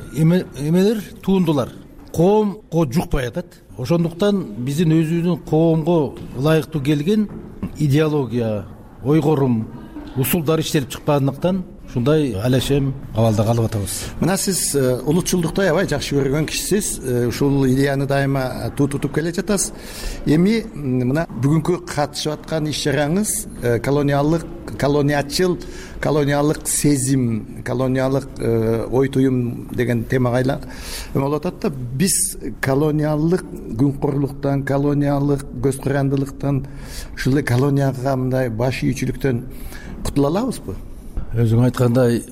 Speaker 24: эмелер, туундулар коомго жукпай атат. Ошондуктан биздин өзүбүздүн коомго ылайыктуу келген идеология, ойгорум, усулдар иштелип чыкпагандыктан ушундай алешем абалда калып атабыз.
Speaker 8: Мына сиз улутчулдукту аябай жакшы көргөн кишисиз, ушул идеяны дайыма туу тутуп келе жатасыз. Эми мына бүгүнкү катышып аткан иш чараңыз колониалдык, колониячыл, колониалдык сезим, колониалдык ой туюм деген темага болуп атат да. Биз колониалдык күнкорлуктан, колониалдык көз карандылыктан, ушул колонияга мындай баш ийүүчүлүктөн кутула алабызбы?
Speaker 24: Өзүң айткандай,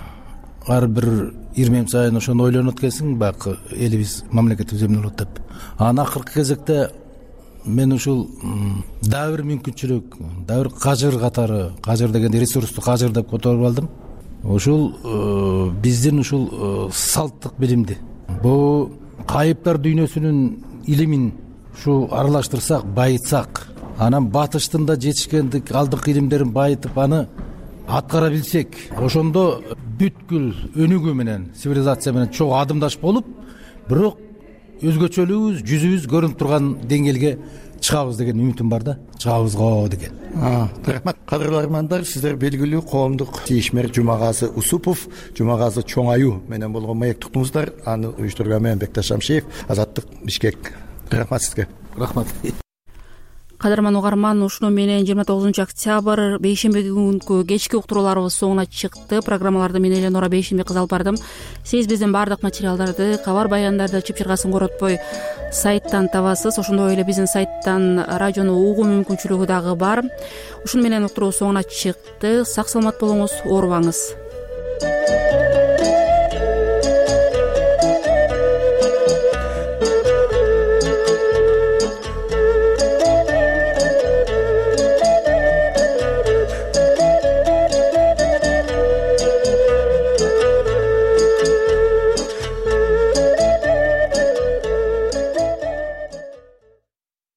Speaker 24: ар бир ирмем сайын ошону ойлонот экенсиң, баягы элибиз, мамлекетибиз эмне болот деп. Анан акыркы кезекте мен ушул дагы бир мүмкүнчүлүк, дагы бир кажыр катары, кажыр дегенде ресурсту кажыр деп которуп алдым. ушул биздин ушул салттык билимди, бул кайыптар дүйнөсүнүн илимин ушу аралаштырсак, байытсак, анан батыштын да жетишкендик алдыңкы илимдерин байытып аны аткара билсек, ошондо бүткүл өнүгүү менен, цивилизация менен чоң адымдаш болуп, бирок өзгөчөлүгүбүз, жүзүбүз көрүнүп турган деңгээлге чыгабыз деген үмүтүм бар да, чыгабыз го деген.
Speaker 8: Рахмат. Кадырлуу армандар, сиздер белгилүү коомдук ишмер Жумагазы Усупов, Жумагазы Чоң Аюу менен болгон маектуктуңуздар. Аны уюштурган мен Бекташ Шамшиев, Азаттык, Бишкек. Рахмат сизге.
Speaker 24: Рахмат.
Speaker 1: Кадырман угарман, ушуну менен жыйырма тогузунчу октябрь бейшемби күнкү кечки уктурууларыбыз соңуна чыкты. Программаларды мен эле Нора Бейшемби кыз алып бардым. Сиз биздин баардык материалдарды, кабар баяндарды чып-чыргасын коротпой сайттан табасыз. Ошондой эле биздин сайттан радиону угуу мүмкүнчүлүгү дагы бар. Ушуну менен уктуруу соңуна чыкты. Сак саламат болуңуз, оорубаңыз.